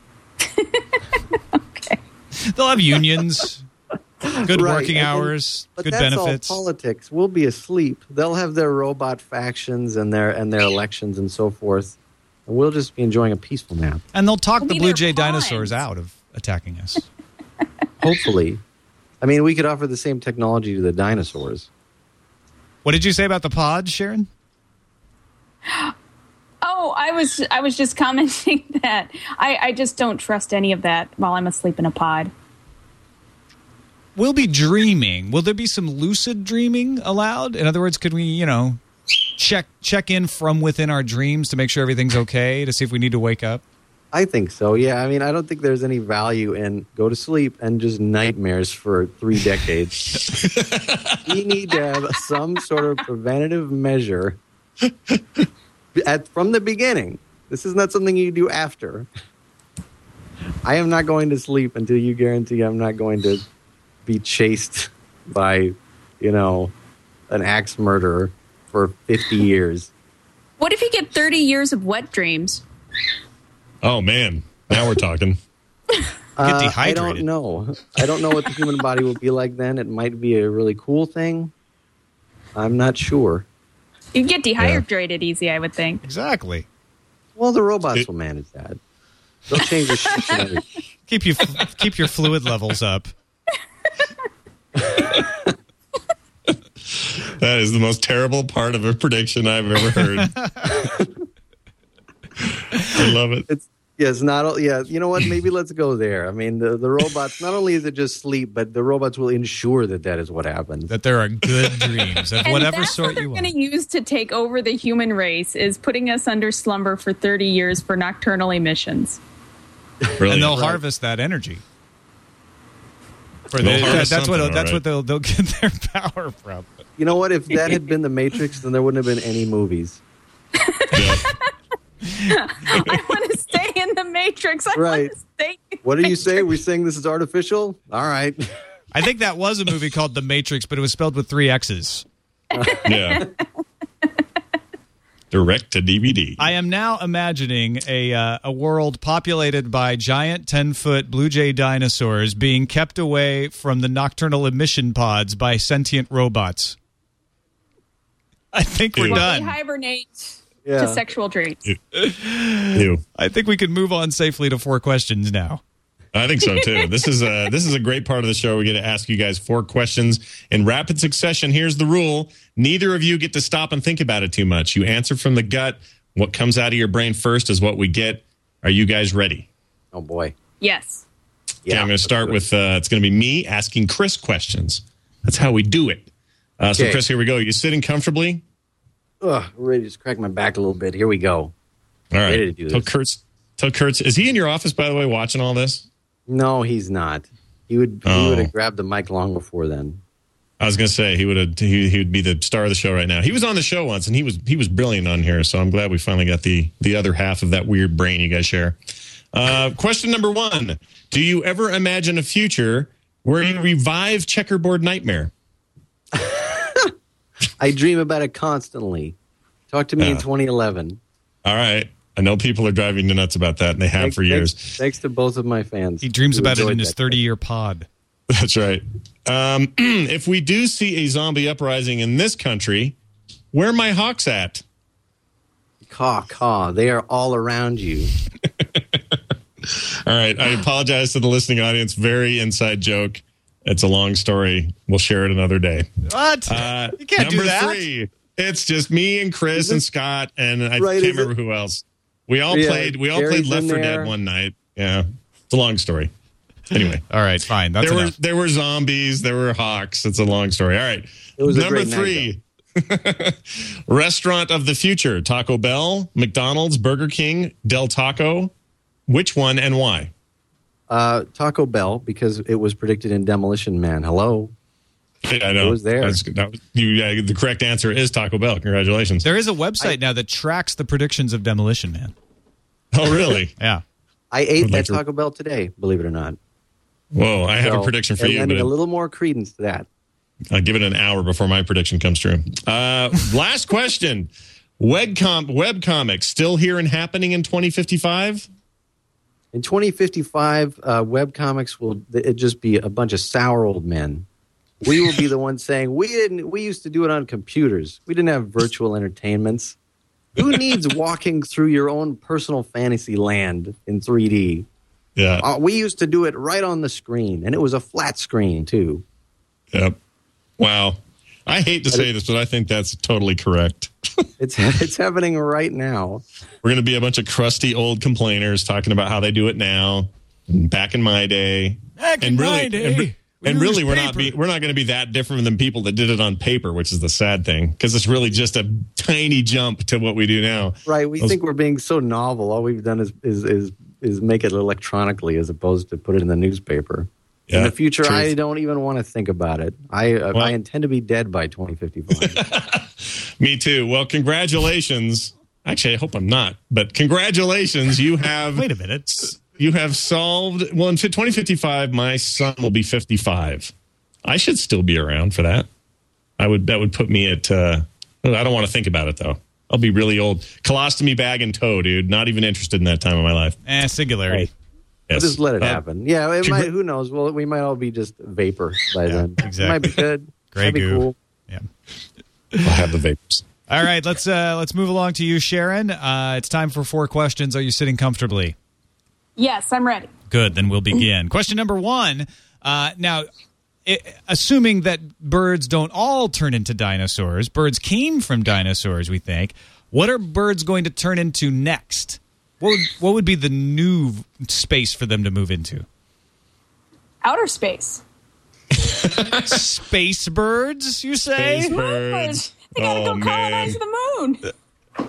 [SPEAKER 8] Okay.
[SPEAKER 5] They'll have unions, good working hours,
[SPEAKER 7] but
[SPEAKER 5] good
[SPEAKER 7] that's
[SPEAKER 5] benefits.
[SPEAKER 7] All politics. We'll be asleep. They'll have their robot factions and their elections and so forth. And we'll just be enjoying a peaceful nap.
[SPEAKER 5] And they'll talk
[SPEAKER 8] We'll
[SPEAKER 5] the
[SPEAKER 8] be
[SPEAKER 5] blue
[SPEAKER 8] their
[SPEAKER 5] jay
[SPEAKER 8] pawns.
[SPEAKER 5] dinosaurs out of attacking us.
[SPEAKER 7] Hopefully. I mean, we could offer the same technology to the dinosaurs.
[SPEAKER 5] What did you say about the pod, Sharon?
[SPEAKER 8] Oh, I was just commenting that I just don't trust any of that while I'm asleep in a pod.
[SPEAKER 5] We'll be dreaming. Will there be some lucid dreaming allowed? In other words, could we, check in from within our dreams to make sure everything's okay, to see if we need to wake up?
[SPEAKER 7] I think so, yeah. I mean, I don't think there's any value in go to sleep and just nightmares for 3 decades. We need to have some sort of preventative measure from the beginning. This is not something you do after. I am not going to sleep until you guarantee I'm not going to be chased by, an axe murderer for 50 years.
[SPEAKER 8] What if you get 30 years of wet dreams?
[SPEAKER 6] Oh, man. Now we're talking.
[SPEAKER 5] Get dehydrated.
[SPEAKER 7] I don't know. I don't know what the human body will be like then. It might be a really cool thing. I'm not sure.
[SPEAKER 8] You get dehydrated easy, I would think.
[SPEAKER 5] Exactly.
[SPEAKER 7] Well, the robots will manage that. They'll change the shift and everything.
[SPEAKER 5] Keep your fluid levels up.
[SPEAKER 6] That is the most terrible part of a prediction I've ever heard. I love it.
[SPEAKER 7] It's not. Yeah, you know what? Maybe let's go there. I mean, the robots. Not only is it just sleep, but the robots will ensure that is what happens.
[SPEAKER 5] That there are good dreams of whatever sort you want.
[SPEAKER 8] And that's what they're going to use to take over the human race, is putting us under slumber for 30 years for nocturnal emissions.
[SPEAKER 6] Brilliant.
[SPEAKER 5] And they'll harvest that energy. That's what they'll get their power from.
[SPEAKER 7] You know what? If that had been the Matrix, then there wouldn't have been any movies.
[SPEAKER 6] Yeah.
[SPEAKER 8] I want to stay in the Matrix. I want to stay in
[SPEAKER 7] What do you say? We're saying this is artificial? All right.
[SPEAKER 5] I think that was a movie called The Matrix, but it was spelled with 3 X's.
[SPEAKER 6] Yeah. Direct to DVD.
[SPEAKER 5] I am now imagining a world populated by giant 10-foot blue jay dinosaurs being kept away from the nocturnal emission pods by sentient robots. I think we're done.
[SPEAKER 8] They hibernate to sexual dreams.
[SPEAKER 5] I think we can move on safely to 4 questions now.
[SPEAKER 6] I think so too. This is a great part of the show. We get to ask you guys 4 questions in rapid succession. Here's the rule: neither of you get to stop and think about it too much. You answer from the gut. What comes out of your brain first is what we get. Are you guys ready?
[SPEAKER 7] Oh boy.
[SPEAKER 8] Yes.
[SPEAKER 6] Yeah, I'm going to start with it's going to be me asking Chris questions. That's how we do it. So Chris, here we go. You sitting comfortably?
[SPEAKER 7] Ready to just crack my back a little bit. Here we go.
[SPEAKER 6] All right.
[SPEAKER 7] Ready to do this.
[SPEAKER 6] Tell Kurtz, is he in your office, by the way, watching all this?
[SPEAKER 7] No, he's not. He would have grabbed the mic long before then.
[SPEAKER 6] I was going to say he would be the star of the show right now. He was on the show once, and he was brilliant on here. So I'm glad we finally got the other half of that weird brain you guys share. Question number 1: do you ever imagine a future where you revive Checkerboard Nightmare?
[SPEAKER 7] I dream about it constantly. Talk to me in 2011.
[SPEAKER 6] All right. I know people are driving you nuts about that, and they have for years.
[SPEAKER 7] Thanks to both of my fans.
[SPEAKER 5] He dreams about it in his 30-year pod.
[SPEAKER 6] That's right. If we do see a zombie uprising in this country, where are my hawks at?
[SPEAKER 7] Caw. They are all around you.
[SPEAKER 6] All right. I apologize to the listening audience. Very inside joke. It's a long story. We'll share it another day.
[SPEAKER 5] What? You can't do that.
[SPEAKER 6] Number 3. It's just me and Chris and Scott, and I can't remember who else. We all played Left 4 Dead one night. Yeah. It's a long story. Anyway.
[SPEAKER 5] All right, fine. That's enough.
[SPEAKER 6] There were zombies. There were hawks. It's a long story. All right. Number 3. Restaurant of the future. Taco Bell, McDonald's, Burger King, Del Taco. Which one and why?
[SPEAKER 7] Taco Bell, because it was predicted in Demolition Man. Hello.
[SPEAKER 6] I know.
[SPEAKER 7] It was there.
[SPEAKER 6] The correct answer is Taco Bell. Congratulations.
[SPEAKER 5] There is a website now that tracks the predictions of Demolition Man.
[SPEAKER 6] Oh, really?
[SPEAKER 5] Yeah.
[SPEAKER 7] I ate at Taco Bell today, believe it or not.
[SPEAKER 6] Whoa, I have a prediction for you.
[SPEAKER 7] I need a little more credence to that.
[SPEAKER 6] I'll give it an hour before my prediction comes true. Last question. Webcomics still here and happening in 2055?
[SPEAKER 7] In 2055, webcomics will just be a bunch of sour old men. We will be the ones saying, we used to do it on computers. We didn't have virtual entertainments. Who needs walking through your own personal fantasy land in 3D?
[SPEAKER 6] Yeah.
[SPEAKER 7] We used to do it right on the screen, and it was a flat screen, too.
[SPEAKER 6] Yep. Wow. I hate to say this, but I think that's totally correct.
[SPEAKER 7] It's happening right now.
[SPEAKER 6] We're going to be a bunch of crusty old complainers talking about how they do it now, and back in my day. And really, we're not going to be that different than people that did it on paper, which is the sad thing, because it's really just a tiny jump to what we do now.
[SPEAKER 7] Right. We think we're being so novel. All we've done is make it electronically as opposed to put it in the newspaper. Yeah, in the future, truth. I don't even want to think about it. I intend to be dead by 2055.
[SPEAKER 6] Me too. Well, congratulations. Actually, I hope I'm not, but congratulations. You have...
[SPEAKER 5] Wait a minute.
[SPEAKER 6] You have solved... Well, in 2055, my son will be 55. I should still be around for that. That would put me at... I don't want to think about it, though. I'll be really old. Colostomy bag and toe, dude. Not even interested in that time of my life.
[SPEAKER 5] Singularity.
[SPEAKER 7] Right. Yes. Just let it happen. Yeah, it might. Who knows? Well, we might all be just vapor by then.
[SPEAKER 5] Exactly.
[SPEAKER 7] It might be good.
[SPEAKER 5] Gray
[SPEAKER 7] goo.
[SPEAKER 5] Be cool.
[SPEAKER 6] Yeah. I'll have the vapors.
[SPEAKER 5] All right, let's move along to you, Sharon. It's time for 4 questions. Are you sitting comfortably?
[SPEAKER 8] Yes, I'm ready.
[SPEAKER 5] Good. Then we'll begin. Question number 1. Now, assuming that birds don't all turn into dinosaurs, birds came from dinosaurs. We think. What are birds going to turn into next? What would be the new space for them to move into?
[SPEAKER 8] Outer space.
[SPEAKER 5] Space birds, you say?
[SPEAKER 6] Space birds.
[SPEAKER 8] They gotta go colonize the moon.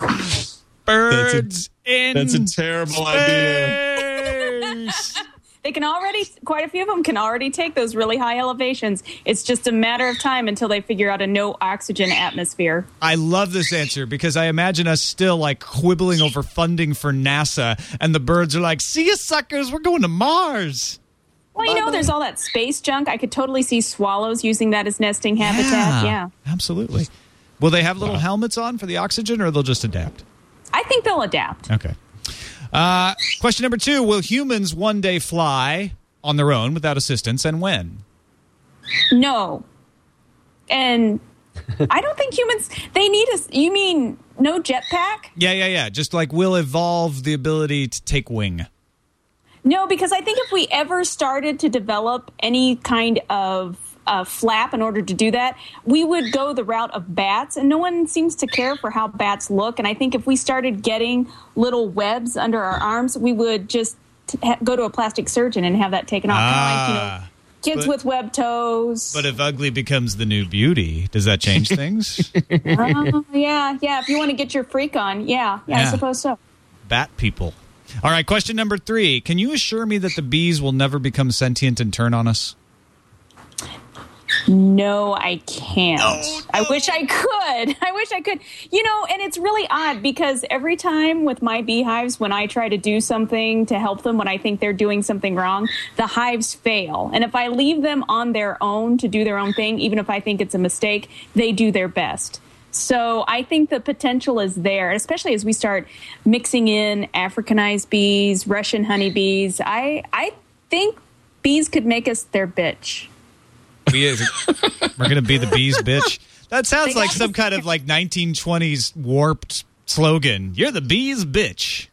[SPEAKER 5] Birds
[SPEAKER 6] That's a terrible
[SPEAKER 5] space.
[SPEAKER 6] idea.
[SPEAKER 8] They can quite a few of them can already take those really high elevations. It's just a matter of time until they figure out a no oxygen atmosphere.
[SPEAKER 5] I love this answer because I imagine us still like quibbling over funding for NASA, and the birds are like, see you suckers, we're going to Mars.
[SPEAKER 8] Well, there's all that space junk. I could totally see swallows using that as nesting habitat. Yeah.
[SPEAKER 5] Absolutely. Will they have little helmets on for the oxygen, or they'll just adapt?
[SPEAKER 8] I think they'll adapt.
[SPEAKER 5] Okay. Question number 2. Will humans one day fly on their own without assistance, and when?
[SPEAKER 8] No. And I don't think humans, they need us. You mean no jetpack?
[SPEAKER 5] Yeah. Just like we'll evolve the ability to take wing.
[SPEAKER 8] No, because I think if we ever started to develop any kind of flap in order to do that, we would go the route of bats, and no one seems to care for how bats look. And I think if we started getting little webs under our arms, we would just go to a plastic surgeon and have that taken off. Kind of like, kids with web toes.
[SPEAKER 5] But if ugly becomes the new beauty, does that change things?
[SPEAKER 8] Yeah. If you want to get your freak on, yeah, I suppose so.
[SPEAKER 5] Bat people. All right, question number 3. Can you assure me that the bees will never become sentient and turn on us?
[SPEAKER 8] No, I can't. Oh, no. I wish I could. And it's really odd because every time with my beehives, when I try to do something to help them when I think they're doing something wrong, the hives fail. And if I leave them on their own to do their own thing, even if I think it's a mistake, they do their best. So I think the potential is there, especially as we start mixing in Africanized bees, Russian honeybees. I think bees could make us their bitch.
[SPEAKER 5] We're going to be the bees' bitch. That sounds like some kind of like 1920s warped slogan. You're the bees' bitch.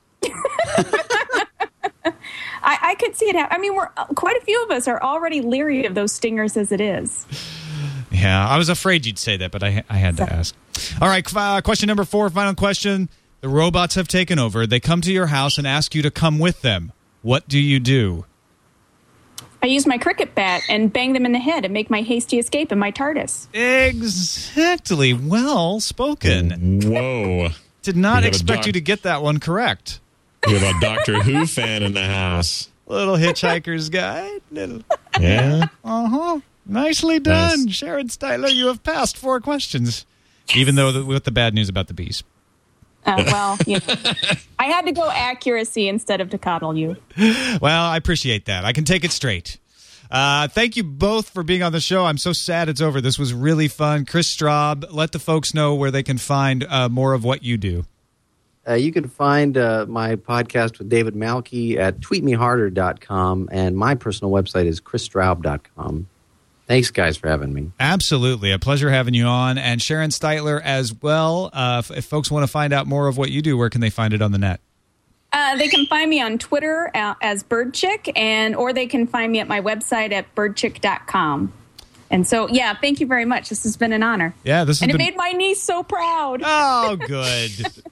[SPEAKER 8] I could see it happen. I mean, quite a few of us are already leery of those stingers as it is.
[SPEAKER 5] Yeah, I was afraid you'd say that, but I had to ask. All right, question number 4, final question. The robots have taken over. They come to your house and ask you to come with them. What do you do?
[SPEAKER 8] I use my cricket bat and bang them in the head and make my hasty escape in my TARDIS.
[SPEAKER 5] Exactly. Well spoken.
[SPEAKER 6] Whoa.
[SPEAKER 5] Did not expect you to get that one correct.
[SPEAKER 6] We have a Doctor Who fan in the house.
[SPEAKER 5] Little Hitchhiker's Guide.
[SPEAKER 6] Yeah.
[SPEAKER 5] Uh-huh. Nicely done.
[SPEAKER 6] Nice.
[SPEAKER 5] Sharon Steitler, you have passed 4 questions. Even though with the bad news about the bees.
[SPEAKER 8] Well, you know, I had to go accuracy instead of to coddle you.
[SPEAKER 5] Well, I appreciate that. I can take it straight. Thank you both for being on the show. I'm so sad it's over. This was really fun. Chris Straub, let the folks know where they can find more of what you do.
[SPEAKER 7] You can find my podcast with David Malky at tweetmeharder.com, and my personal website is chrisstraub.com. Thanks, guys, for having me.
[SPEAKER 5] Absolutely. A pleasure having you on. And Sharon Steitler as well. If folks want to find out more of what you do, where can they find it on the net?
[SPEAKER 8] They can find me on Twitter as BirdChick, or they can find me at my website at birdchick.com. And so, yeah, thank you very much. This has been an honor.
[SPEAKER 5] Yeah,
[SPEAKER 8] it made my niece so proud.
[SPEAKER 5] Oh, good.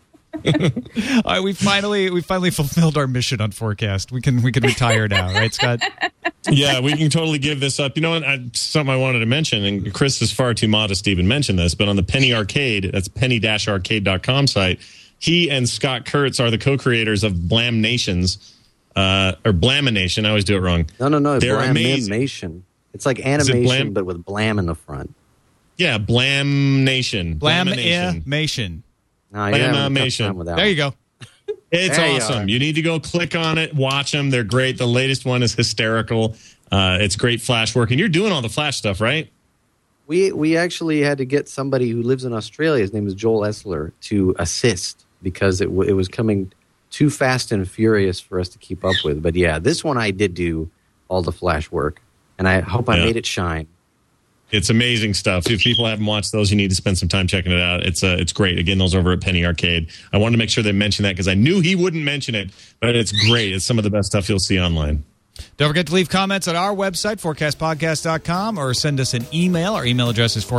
[SPEAKER 5] All right, we finally fulfilled our mission on Forecast. We can retire now, right, Scott?
[SPEAKER 6] Yeah, we can totally give this up. You know what? Something I wanted to mention, and Chris is far too modest to even mention this, but on the Penny Arcade, that's penny-arcade.com site, he and Scott Kurtz are the co-creators of Blam Nations, or Blamination. I always do it wrong.
[SPEAKER 7] No.
[SPEAKER 6] They're amazing.
[SPEAKER 7] Blamation. It's like animation, but with blam in the front.
[SPEAKER 6] Yeah, Blam Nation.
[SPEAKER 5] Blamation.
[SPEAKER 7] Blamation.
[SPEAKER 5] There you go.
[SPEAKER 6] It's awesome. You need to go click on it, watch them. They're great. The latest one is hysterical. It's great Flash work. And you're doing all the Flash stuff, right?
[SPEAKER 7] We actually had to get somebody who lives in Australia, his name is Joel Essler, to assist because it was coming too fast and furious for us to keep up with. But yeah, this one I did do all the Flash work, and I hope I made it shine.
[SPEAKER 6] It's amazing stuff. If people haven't watched those, you need to spend some time checking it out. It's great. Again, those are over at Penny Arcade. I wanted to make sure they mentioned that because I knew he wouldn't mention it, but it's great. It's some of the best stuff you'll see online.
[SPEAKER 5] Don't forget to leave comments at our website, forecastpodcast.com, or send us an email. Our email address is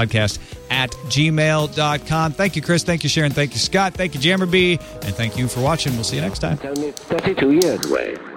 [SPEAKER 5] forecastpodcast@gmail.com. Thank you, Chris. Thank you, Sharon. Thank you, Scott. Thank you, Jammer B. And thank you for watching. We'll see you next time.
[SPEAKER 4] It's only 32 years away.